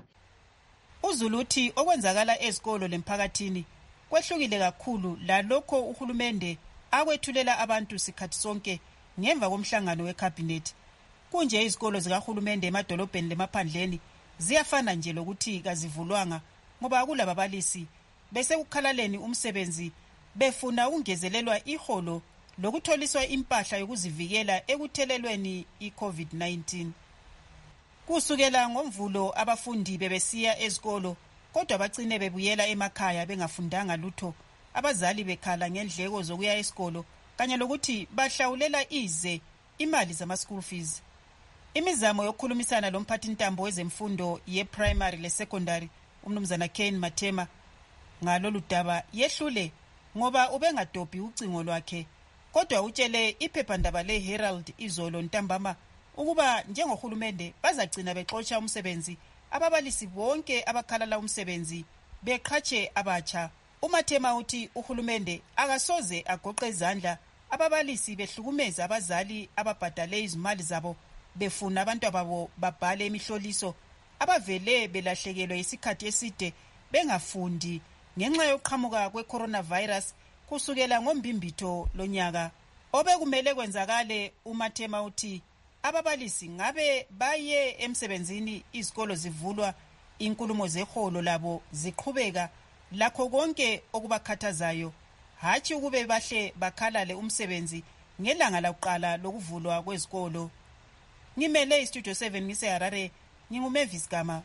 UZulu uthi okwenzakala ezikolo lemphakathini kwehlukile kakhulu lalokho uhulumende akwethulela abantu sikhathi sonke ngemva komhlangano wecabinet. Kunje izikolo zikahulumende emadolobheni lemaphandleni ziyafana nje lokuthi kazivulwanga ngoba akula babalisi bese ukhalaleni umsebenzi befuna ungezelelwa iholo lokutholiswa impahla yokuzivikela ekuthelelweni i-COVID nineteen. Kusukela ngomvulo abafundi bebesiya ezikolo kodwa bacine bebuyela emakhaya bengafundanga lutho, abazali bekhala ngendleko zokuya esikolo kanye lokuthi bahlawulela ize imali zama-school fees. Imizamo yokukhulumisana lomphathintambo wezemfundo ye-primary le-secondary umnumzana Kane Mathema ngalolu daba yehlule ngoba ubengadobhi ucingo lwakhe, kodwa utshele iphephandaba le-Herald izolo ntambama ukuba njengohulumende bazagcina bexotsha umsebenzi ababalisi bonke abakhalala umsebenzi beqhatshe abatsha. uMathema uthi uhulumende akasoze agoqe izandla ababalisi behlukumeza abazali ababhadale izimali zabo befuna abantu ababo babhale imihloliso abavele belahlekelwe isikhathi eside bengafundi ngenxa yokuqhamuka kwe-coronavirus kusukela ngombimbitho lonyaka. Obekumele kwenzakale uMathema uthi ababalisi ngabe baye emsebenzini izikolo zivulwa inkulumo zeholo labo ziqhubeka lakho konke okubakhathazayo, hatshi ukube bahle bakhalale umsebenzi ngelanga lakuqala lokuvulwa kwezikolo. Ngimele iStudio seven ngise Harare, nginguMavis Gama.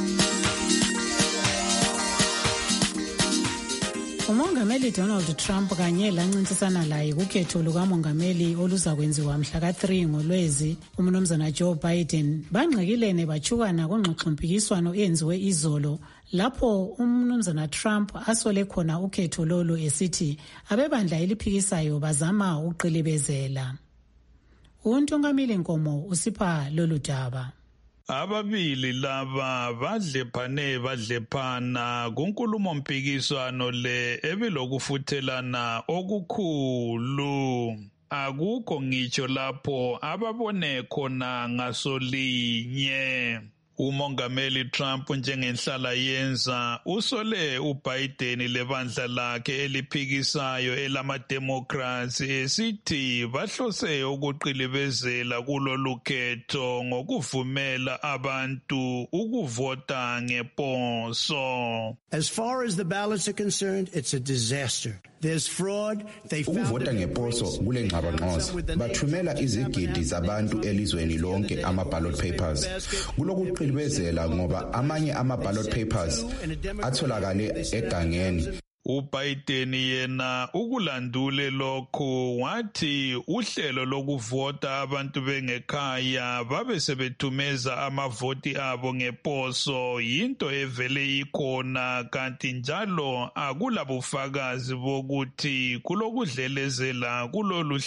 Umongameli Donald Trump kanye lancintisana laye kukhetho lukamongameli oluza kwenziwa mhla ka three ngoLwezi umnumzana Joe Biden bangxekilene bachukana kungxoxompikiswano eyenziwe izolo lapho umnumzana Trump asole khona ukhetho lolo esithi abebandla eliphikisayo bazama uqilibezela. Untongamili Nkomo usipha lolu daba. Ababili laba badlephane badlephana kunkulumo mpikiswano le ebilokufuthelana okukhulu. Akukho ngitsho lapho ababone khona ngasolinye. Umongameli Trump njengenhlala yenza usole uBiden lebandla lakhe eliphikisayo elamademocrats esithi bahlose ukuqilibezela kulolu khetho ngokuvumela abantu ukuvota ngeposo. As far as the ballots are concerned, it's a disaster. There's fraud. They ukuvota ngeposo kulengxabangxoza bathumela izigidi zabantu elizweni lonke ama-ballot papers kulokuqilibezela ngoba amanye ama-ballot papers atholakale egangeni. uBiden yena ukulandule lokho wathi uhlelo lokuvota abantu bengekhaya babe sebethumeza amavoti abo ngeposo yinto evele ikhona kanti njalo akulabufakazi bokuthi kulokudlelezela kulolu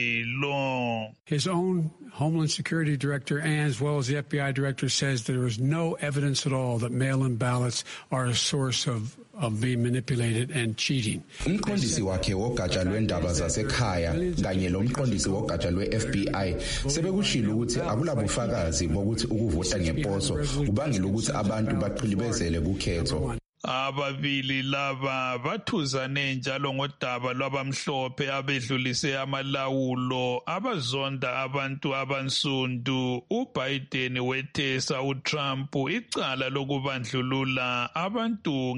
hlelo. His own Homeland Security Director and as well as the F B I Director says there is no evidence at all that mail-in ballots are a source of of being manipulated and cheating. Umqondisi wakhe wogatsha lwendaba zasekhaya kanye lomqondisi wogatsha lwe-F B I sebekushilo ukuthi akulabufakazi bokuthi ukuvota ngeposo kubangela ukuthi abantu baqhilibezele kukhetho. Ababili laba bathuzane njalo ngodaba lwabamhlophe abedlulise amalawulo abazonda abantu abansundu. uBiden wethesa uTrump icala lokubandlulula abantu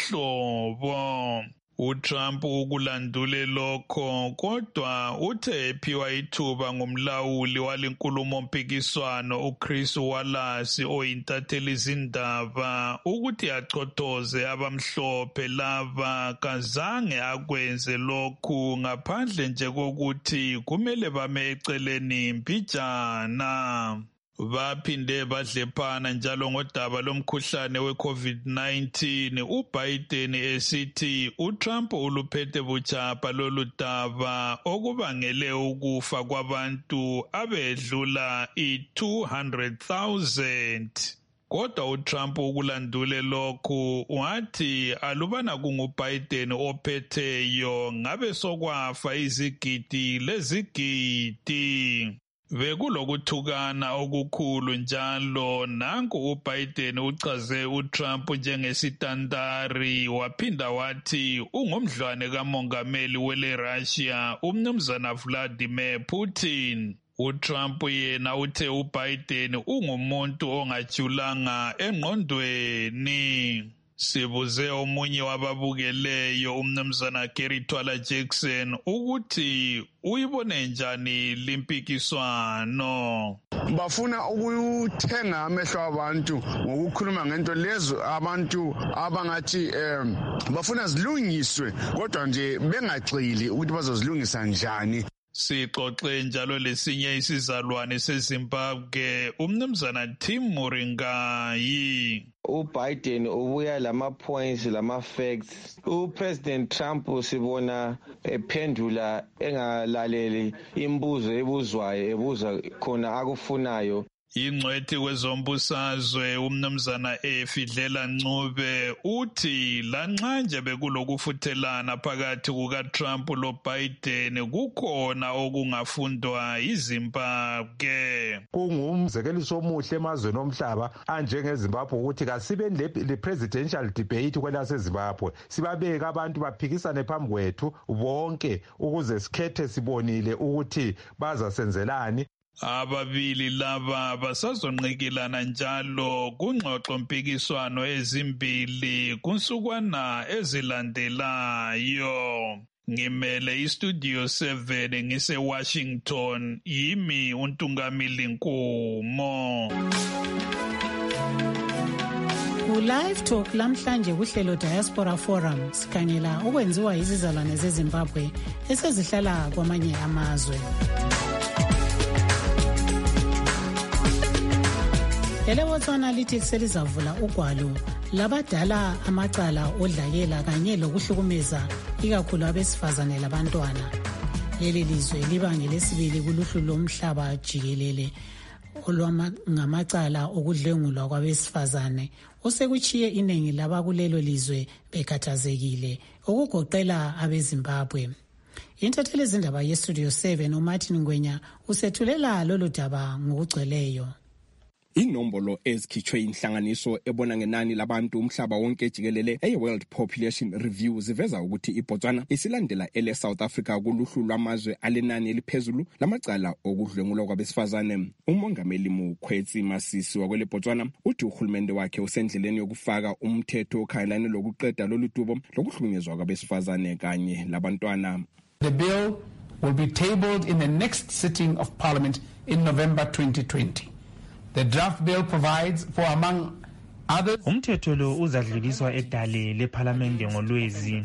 ngemihlobo. uTrump ukulandule lokho kodwa uthe ephiwa ithuba ngumlawuli walenkulumo mpikiswano uChris Wallace oyintatheli izindaba ukuthi achothoze abamhlophe laba kazange akwenze lokhu ngaphandle nje kokuthi kumele bame eceleni mbijana. Baphinde badlephana njalo ngodaba lomkhuhlane we-COVID nineteen. uBiden esithi uTrump uluphethe buchapha lolu daba okubangele ukufa kwabantu abedlula i-two hundred thousand. Kodwa uTrump ukulandule lokhu wathi alubana kunguBiden ophetheyo ngabe sokwafa izigidi lezigidi. Bekulokuthukana okukhulu njalo nanku uBiden uchaze uTrump njengesitandari waphinda wathi ungumdlwane kamongameli wele Russia umnumzana Vladimir Putin. uTrump yena uthe uBiden ungumuntu ongajulanga engqondweni. Sibuze omunye wababukeleyo umnumzana Gary Twala Jackson ukuthi uyibone njani limpikiswano. Bafuna ukuthenga amehlo abantu ngokukhuluma ngento lezo abantu abangathi um bafuna zilungiswe kodwa nje bengacili ukuthi bazozilungisa njani. Sixoxe njalo lesinye isizalwane seZimbabwe umnumzana Tim Muringayi. uBiden ubuya lama points lama facts. uPresident Trump sibona ephendula engalaleli imbuzo ebuzwayo ebuza khona akufunayo. Ingcwethi kwezombusazwe umnumzana Efidlela Ncube uthi lanxa nje bekulokufuthelana phakathi kukaTrump loBiden kukhona okungafundwa iZimbabwe. Kungumzekeliso omuhle emazweni omhlaba anjengeZimbabwe ukuthi kasibe le presidential debate kwelaseZimbabwe sibabeka abantu baphikisane phambi kwethu bonke ukuze sikhethe sibonile ukuthi bazasenzelani. Ababili laba basazonqikilana njalo kungxoxo mpikiswano ezimbili kunsukwana ezilandelayo. Ngimele iStudio seven ngise Washington yimi uNtungamili Nkumo. Ku-Live Talk lamhlanje kuhlelo Diaspora Forum sikhangela okwenziwa izizalwane zeZimbabwe esezihlala kwamanye amazwe. Ele Botswana lithi selizavula ugwalo labadala amacala odlakela kanye lokuhlukumeza ikakhulu abesifazane labantwana. Leli lizwe libanga lesibili kuluhlu lomhlaba jikelele olwangamacala okudlengulwa kwabesifazane osekuchiye iningi labakulelo lizwe bekhathazekile okugoqela abeZimbabwe. Intatheli izindaba yeStudio seven uMartin Ngwenya usethulela lolu daba ngokugcweleyo. Inombolo ezikhitshwe inhlanganiso ebona ngenani labantu umhlaba wonke jikelele eWorld Population Review ziveza ukuthi iBotswana isilandela ele South Africa kuluhlu lwamazwe alenani eliphezulu lamacala okudlwengulwa kwabesifazane. Umongameli Mokwetsi Masisi wakwele Botswana uthi uhulumende wakhe usendleleni yokufaka umthetho okhalane lokuqeda lolu dubo lokuhlukunyezwa kwabesifazane kanye labantwana. The bill will be tabled in the next sitting of Parliament in November twenty twenty. The draft bill provides for, among others, umthetho lo uzadluliswa edale leParliament ngolwezi.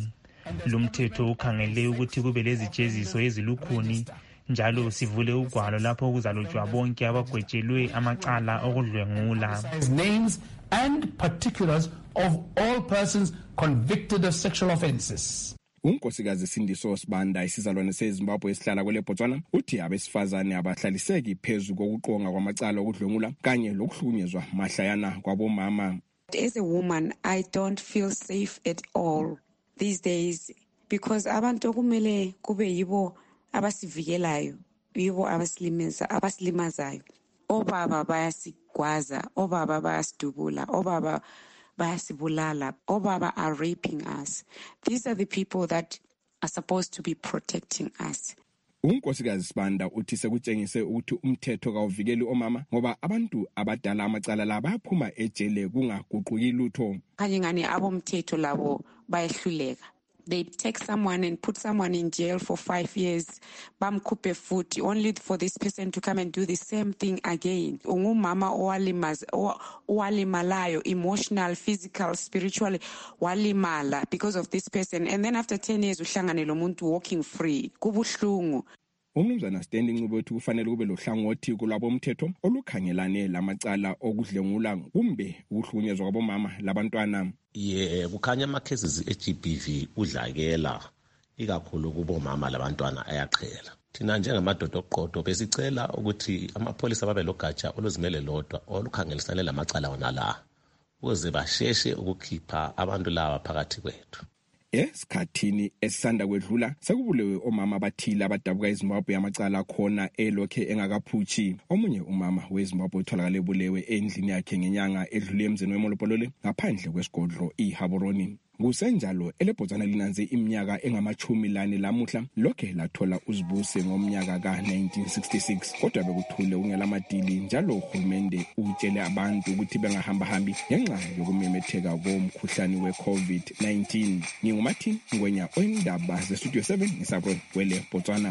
Lumthetho ukhangele ukuthi kube lezijeziso ezilukhuni njalo sivule ugwalo lapho kuzalotshwa bonke abagwetshelwe amacala okudlwengula. Names and particulars of all persons convicted of sexual offences. Unkosikazi Sindiso Sibanda isizalwane seZimbabwe esihlala kwele Botswana uthi abesifazane abahlaliseki phezulu kokuqonga kwamacala okudlwengula kanye lokuhlukunyezwa mahlayana kwabomama. As a woman, I don't feel safe at all these days because abantu kumele kube yibo abasivikelayo, yibo abasilimaza abasilimazayo. Obaba bayasigwaza, obaba bayasidubula, obaba bayasibulala, obaba are raping us. These are the people that are supposed to be protecting us. Unkosikazi Sibanda uthi sekutshengise ukuthi umthetho kawuvikeli omama ngoba abantu abadala amacala la baphuma ejele kungaguquki lutho. Kanye ngani abomthetho labo bayehluleka. They take someone and put someone in jail for five years, bamkhuphe futhi, only for this person to come and do the same thing again. Ungumama owalimaz owalimalayo, emotional, physical, spiritually walimala because of this person, and then after ten years uhlangane lo muntu walking free. Kubuhlungu. Umnumzana Standing Ncube uthi kufanele kube lohlangothi kulabomthetho olukhangelane lamacala okudlwengula kumbe ukuhlukunyezwa kwabomama labantwana. Ye kukhanya ama cases e-G B V udlakela ikakhulu kubomama labantwana ayaqhela. Thina njengamadoda oqodo besicela ukuthi amapholisa babe logatsha oluzimele lodwa olukhangelisane lamacala wona la ukuze basheshe ukukhipha abantu laba phakathi kwethu. Esikhathini esisanda kwedlula sekubulewe omama abathile abadabuka eZimbabwe amacala khona elokhe engakaphuchi. Omunye umama weZimbabwe utholakale bulewe endlini yakhe ngenyanga edlule emzini weMolopolole ngaphandle kwesigodlo iHaboroni. Kusenjalo eleBotswana linanze iminyaka engamachumi lane lamuhla lokhe lathola uzibuse ngomnyaka ka nineteen sixty-six kodwa bekuthule ungelamadili njalo uhulumende utshele abantu ukuthi bengahamba hambi ngenxa yokumemetheka komkhuhlane weCovid nineteen. Ngingumathi ngwenya oyindaba zeStudio seven ngisabro kwele Botswana.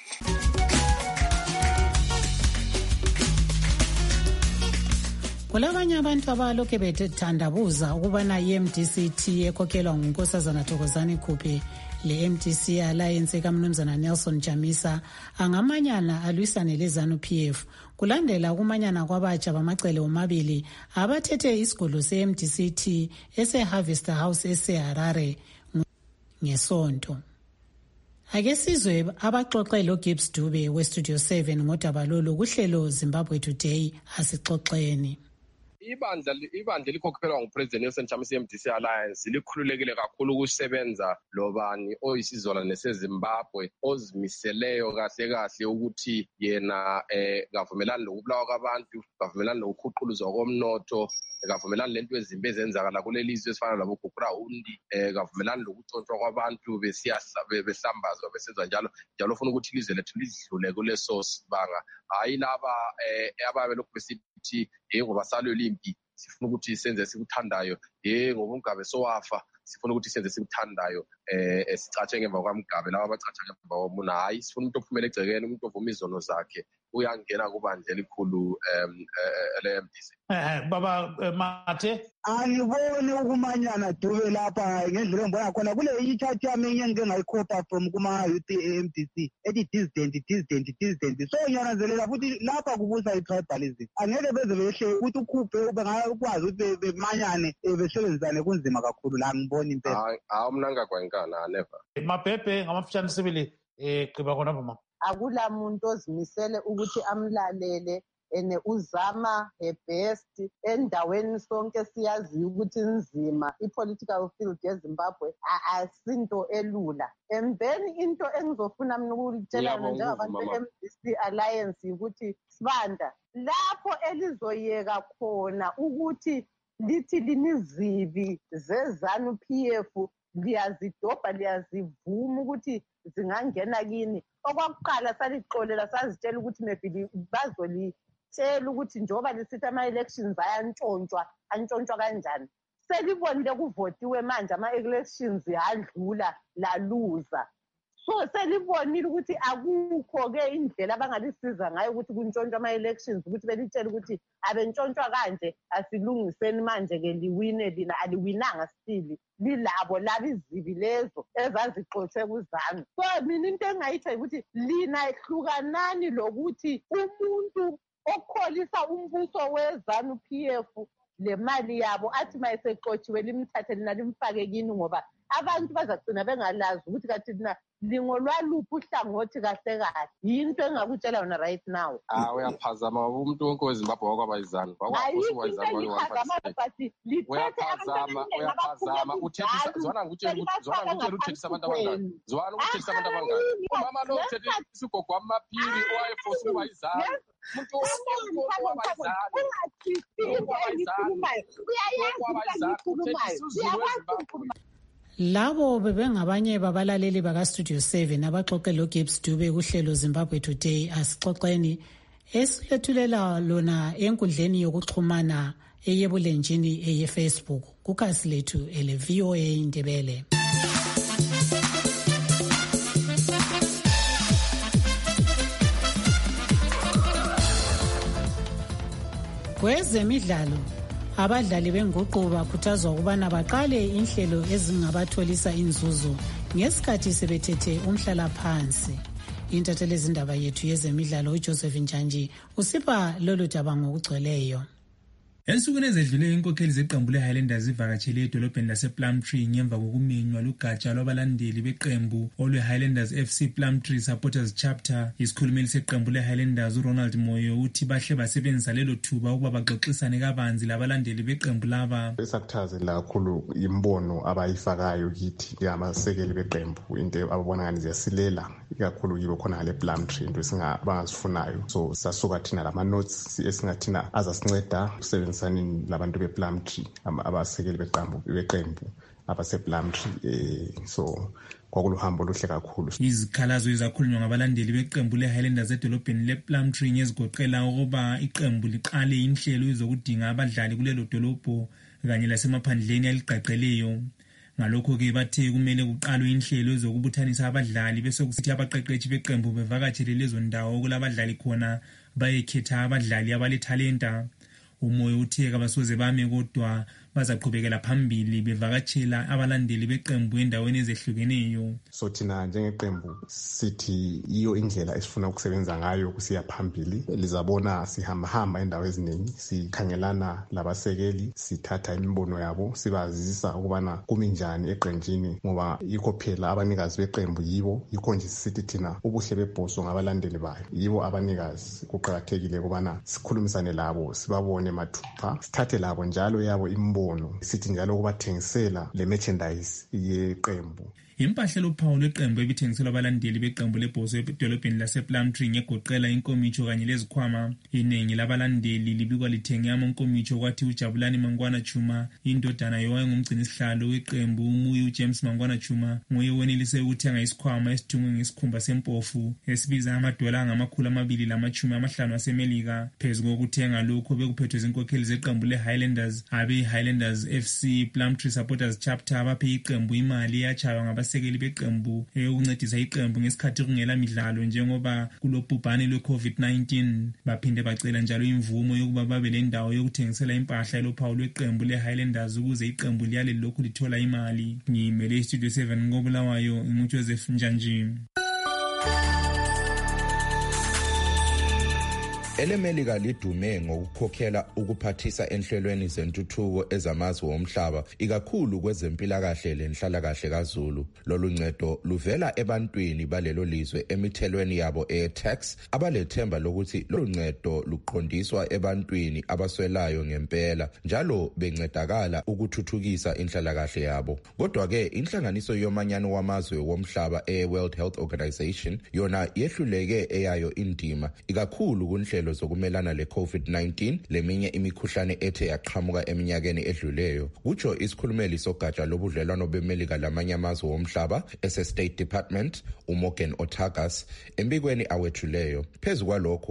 Kulabanye abantu abalokhe bethandabuza ukubana i-M D C T ekhokhelwa ngunkosazana Thokozani Khuphe le M D C Alliance kaMnumzana Nelson Chamisa angamanyana alwisane leZANU P F kulandela ukumanyana kwabatsha bamacele omabili abathethe isigodlo se-M D C T ese-Harvester House ese-Harare ngesonto. Ake sizwe abaxoxe lo Gibbs Dube weStudio seven ngodaba lolu kuhlelo Zimbabwe Today asixoxeni. Ibandla ibandla likhokhelwa nguPresident Nelson Chamisa M D C Alliance likhululekile kakhulu ukusebenza lobani oyisizolwane seZimbabwe ozimiseleyo kahle kahle ukuthi yena eh kavumelana lokubulawa kwabantu, kavumelana lokukhuquluzwa komnotho, kavumelana lento ezimbe ezenzakala kuleli izwe esifana labo Gugura undi, eh kavumelana lokutshontshwa kwabantu besiya behlambazwa besenza njalo njalo ufuna ukuthi ilizwe lethu lidlule kuleso sibanga. Hayi laba eh ababe lokhu besithi yebo basalo limpi sifuna ukuthi senze sikuthandayo, yebo ngoba sowafa sifuna ukuthi senze sikuthandayo eh esicatshe ngemva kwaMgabe laba abacatsha ngemva komuna. Hayi sifuna umuntu ophumela egcekeni, umuntu ovuma izono zakhe uyangena kubandla elikhulu em le M D C. Eh baba Mathe angiboni ukumanyana Dube lapha ngendlela engibona khona kule i-chat yami engike ngayikhopha from kuma youth e-M D C ethi dissident dissident dissident so ngiyananzelela futhi lapha kubusa i-tribalism angeke beze behle ukuthi ukhuphe bengakwazi ukuthi bemanyane besebenzisane kunzima kakhulu la ngibona impela. Hayi hayi mina ngakwankana never. Mabhebhe ngamafutshane sibili eh qiba khona mama. Akula muntu ozimisele ukuthi amlalele ene uzama her best endaweni sonke siyazi ukuthi inzima i-political field yeZimbabwe asinto elula. And then into engizofuna mina ukutshela njengabantu be-M D C Alliance ukuthi Sibanda lapho elizoyeka khona ukuthi lithi linizibi zeZANU P F liyazidobha liyazivuma ukuthi zingangena kini. Okwakuqala salixolela sazitshela ukuthi maybe bazolitshela ukuthi njoba lisithi ama-elections ayantshontshwa antshontshwa kanjani. Selibonile kuvotiwe manje ama-elections yadlula laluza. so selibonile ukuthi akukho-ke indlela abangalisiza ngayo ukuthi kuntshontshwa ama-elections ukuthi belitshele ukuthi abentshontshwa kanje asilungiseni manje-ke liwine lina aliwinanga stili lilabo laba izibi lezo ezazixotshwe kuzanu. So mina into engayitsho ukuthi lina ehlukanani lokuthi umuntu okholisa umbuso wezanu P F le mali yabo athi mayeseqotshiwe limthathe lina limfake kini ngoba abantu bazagcina bengalazi ukuthi kathi lina lingolwaluphi uhlangothi kahle kahle. Yinto engakutshela yona right now. Ah uyaphazama umuntu wonke weZimbabwe wakwabayizani wakwabayizani uyaphazama uyaphazama uthethisa zwana ngutshela ukuthi zwana ngutshela uthethisa abantu abangani zwana uthethisa abantu abangani umama lo uthethisa isigogo wamaphiri owayefosa ubayizani umuntu labo bebengabanye babalaleli baka-Studio seven abaxoxe lo-Gibbs Dube kuhlelo Zimbabwe Today. Asixoxeni esilethulela lona enkundleni yokuxhumana eyebulenjini eye-Facebook kukhasi lethu ele V O A Indebele. Kwezemidlalo, abadlali benguqu bakhuthazwa ukubana baqale inhlelo ezingabatholisa inzuzo ngesikhathi sebethethe umhlala phansi. Intatheli ezindaba yethu yezemidlalo uJoseph Njanji usipha lolu daba ngokugcweleyo. Ensukwini ezedlule inkokheli zeqembu leHighlanders zivakatshele edolobheni lasePlumtree ngemva kokumenywa lugatsha lwabalandeli beqembu olweHighlanders F C Plumtree Supporters Chapter. Isikhulumeli seqembu leHighlanders uRonald Moyo uthi bahle basebenzisa lelo thuba ukuba baxoxisane kabanzi labalandeli beqembu laba. Esakuthathazela kakhulu imbono abayifakayo kithi ngamasekeli beqembu into ababona ngani ziyasilela ikakhulu yibo khona ngale Plumtree into esingabangasifunayo. So sasuka thina lama notes esingathina azasinceda kusebenza sani labantu bePlumtree abasekeli beqembu beqembu abasePlumtree eh so kwakuluhambo luhle kakhulu. Izikhalazo ezakhulunywa ngabalandeli beqembu leHighlanders edolobheni lePlumtree ngezigoqela ukuba iqembu liqale inhlelo ezokudinga abadlali kulelo dolobho kanye lasemaphandleni aliqaqeleyo. Ngalokho ke bathe kumele kuqalwe inhlelo ezokubuthanisa abadlali bese kusithi abaqeqeshi beqembu bevakatshele lezo ndawo kulabadlali khona bayekhetha abadlali abalethalenta. Umoya uthe kabasoze bame kodwa bazaqhubekela phambili bevakatshela abalandeli beqembu endaweni ezehlukeneyo. So thina njengeqembu sithi iyo indlela esifuna ukusebenza ngayo kusiya phambili. Lizabona sihamba hamba endawo eziningi sikhangelana labasekeli sithatha imibono yabo sibazisa ukubana kumi njani eqenjini ngoba yikho phela abanikazi beqembu yibo yikho nje sithi thina ubuhle bebhoso ngabalandeli bayo yibo abanikazi. Kuqhakathekile ukubana sikhulumisane labo sibabone mathupha sithathe labo njalo yabo imbono sithi njalo ukubathengisela le merchandise yeqembu. Impahla lophawu lweqembu ebithengiselwa abalandeli beqembu lebhoso edolobheni lasePlumtree ngegoqela inkomitsho kanye lezikhwama. Iningi labalandeli libikwa lithenge amankomitsho kwathi uJabulani Mangwana Chuma indodana yowayengumgcini sihlalo weqembu umuyi uJames Mangwana Chuma nguye wenelise ukuthenga isikhwama esithungwe ngesikhumba sempofu esibiza amadola angamakhulu amabili lamachumi amahlanu asemelika. Phezu kokuthenga lokho bekuphethwe izinkokheli zeqembu leHighlanders abe Highlanders F C Plumtree Supporters Chapter abaphe iqembu imali eyachaywa ngaba sekeli beqembu eyokuncedisa iqembu ngesikhathi kungela midlalo njengoba kulobhubhane lwe-COVID nineteen. Baphinde bacela njalo imvumo yokuba babe le ndawo yokuthengisela impahla elophawu lweqembu leHighlanders ukuze iqembu liyale lokhu lithola imali. Ngimele iStudio seven ngobulawayo nguJoseph Njanji. Elemelika lidume ngokukhokhela ukuphathisa enhlelweni zentuthuko ezamazwe omhlaba ikakhulu kwezempilakahle lenhlalakahle kaZulu. Lolu ncedo luvela ebantwini balelo lizwe emithelweni yabo e-tax abalethemba lokuthi lolu ncedo luqondiswa ebantwini abaswelayo ngempela njalo bencedakala ukuthuthukisa inhlalakahle yabo. Kodwa ke inhlanganiso yomanyano wamazwe womhlaba e-World Health Organization yona yehluleke eyayo indima ikakhulu kunhlelo zokumelana le-COVID nineteen leminye imikhuhlane ethe yaqhamuka eminyakeni edluleyo. Kutsho isikhulumeli sogatsha lobudlelwano bemelika lamanye amazwe womhlaba ese-State Department uMorgan Otagas embikweni awethuleyo. Phezu kwalokho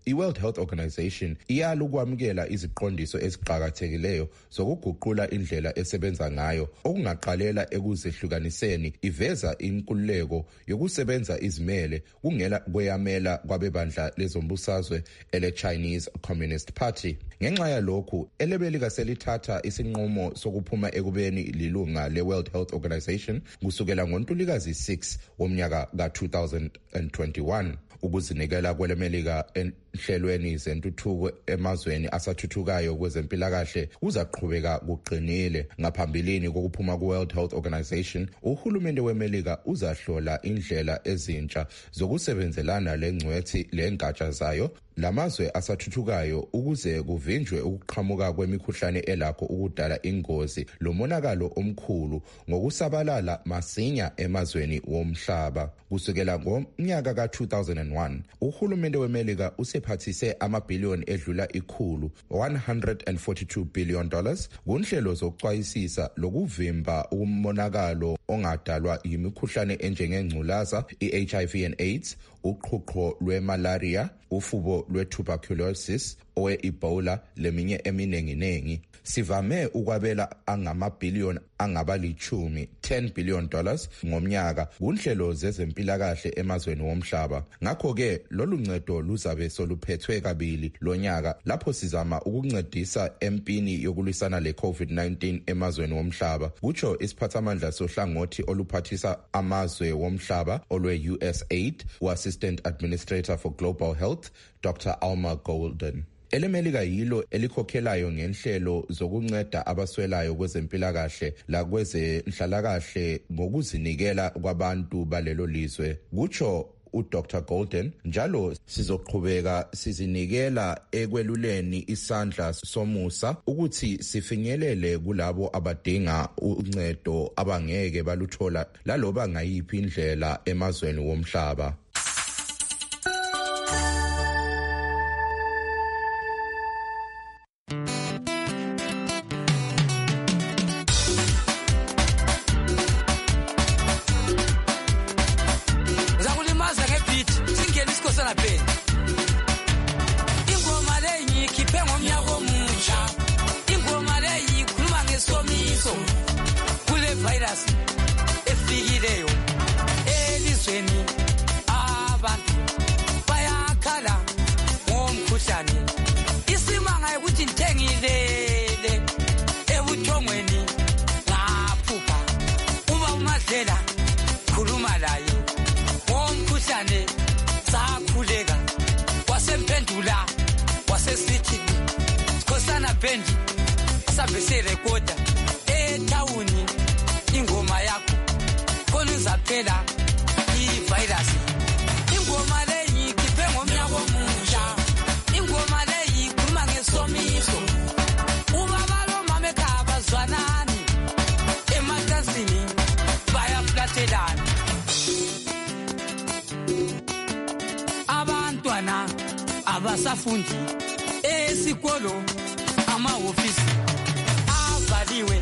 i-World Health Organization iyala ukwamukela iziqondiso eziqhakathekileyo zokuguqula indlela esebenza ngayo okungaqalela ekuzehlukaniseni iveza inkululeko yokusebenza izimele kungela kweyamela kwabebandla lezombusazwe ele Chinese Communist Party. Ngenxa yalokhu elebelika selithatha isinqumo sokuphuma ekubeni lilunga le World Health Organization kusukela ngoNtulikazi six womnyaka ka two thousand twenty-one. Ukuzinikela kwelemelika enhlelweni zentuthuko emazweni asathuthukayo kwezempilakahle uzaqhubeka kuqinile. Ngaphambilini kokuphuma ku-World Health Organization, uhulumende wemelika uzahlola indlela ezintsha zokusebenzelana lengcwethi lengatsha zayo lamazwe asathuthukayo ukuze kuvinjwe ukuqhamuka kwemikhuhlane elakho ukudala ingozi lomonakalo omkhulu ngokusabalala masinya emazweni womhlaba. Kusukela ngomnyaka ka two thousand one, uhulumende wemelika usephathise amabhiliyoni edlula ikhulu one hundred forty-two billion dollars kunhlelo zokucwayisisa lokuvimba umonakalo ongadalwa yimikhuhlane enjengengculaza, i-H I V and AIDS, uqhuqho lwemalaria, ufubo lwe-tuberculosis, owe-Ebola leminye eminenginengi. Sivame ukwabela angamabhiliyoni angabalichumi ten billion dollars ngomnyaka kunhlelo zezempilakahle emazweni womhlaba. Ngakho-ke lolu ncedo luzabe soluphethwe kabili lonyaka lapho sizama ukuncedisa empini yokulwisana le-COVID nineteen emazweni womhlaba, kutsho isiphathamandla sohlangothi oluphathisa amazwe womhlaba olwe-U S A I D, u-Assistant Administrator for Global Health, Doctor Alma Golden. Elemelika yilo elikhokhelayo ngenhlelo zokunceda abaswelayo kwezempilakahle lakweze nhlalakahle ngokuzinikela kwabantu balelo lizwe. Kutsho uDoctor Golden, njalo sizoqhubeka sizinikela ekweluleni isandla somusa ukuthi sifinyelele kulabo abadinga uncedo abangeke baluthola laloba ngayiphi indlela emazweni womhlaba. Abasafundi esikolo amahofisi avaliwe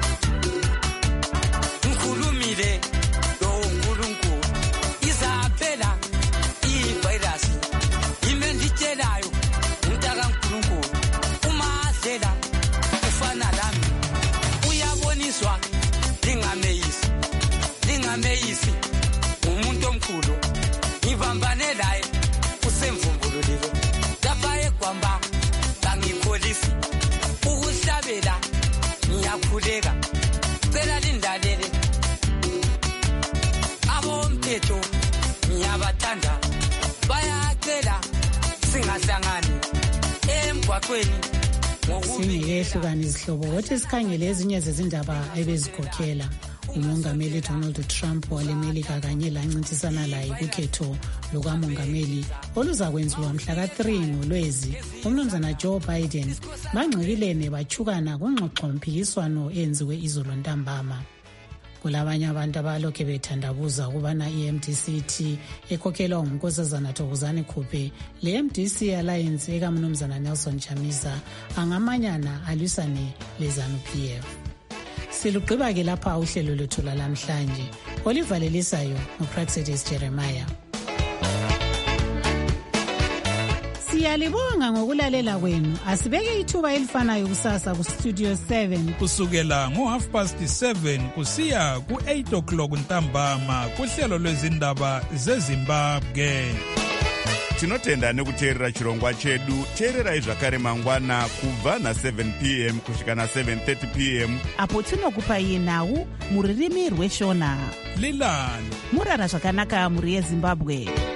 ngikhulumile lo nkulunkulu izaphela ivirus yime nditshelayo umntaka nkulunkulu umadlela ufana lami uyaboniswa lingameyisi lingameyisi umuntu omkhulu ngibambane laye usemvumbululile lapha eGwamba angikholisi ukuhlabela ngiyakhuleka cela lindalele abomthetho ngiyabathanda bayacela singahlangani emgwaqweni singehlukana izihlobo wothi sikhangele ezinye zezindaba ebezikhokhela. Umongameli Donald Trump walemelika kanye lancintisana laye kukhetho lukamongameli oluzakwenziwa mhla ka three ngoLwezi, umnumzana Joe Biden bangxikilene bachukana kungxoxo-mpikiswano enziwe izolo ntambama. Kulabanye abantu abalokhe bethandabuza ukubana i-M D C T ekhokhelwa ngunkosazana Thokozani Khuphe, le M D C Alliance ekamnumzana Nelson Chamisa angamanyana alwisane leZANU P F. Silugqiba ke lapha uhlelo lwethu lamhlanje olivalelisayo nguPraxedis Jeremiah. Siyalibonga ngokulalela kwenu. Asibeke ithuba elifanayo kusasa ku Studio seven. Kusukela ngo half past seven kusiya ku eight o'clock ntambama kuhlelo lwezindaba zeZimbabwe. Tinotenda nekuteerera chirongwa chedu. Teererai zvakare mangwana kubva na seven p m kusvika na seven thirty p m apo tinokupai nhau muririmi rweshona. Lilani murara zvakanaka muri yeZimbabwe.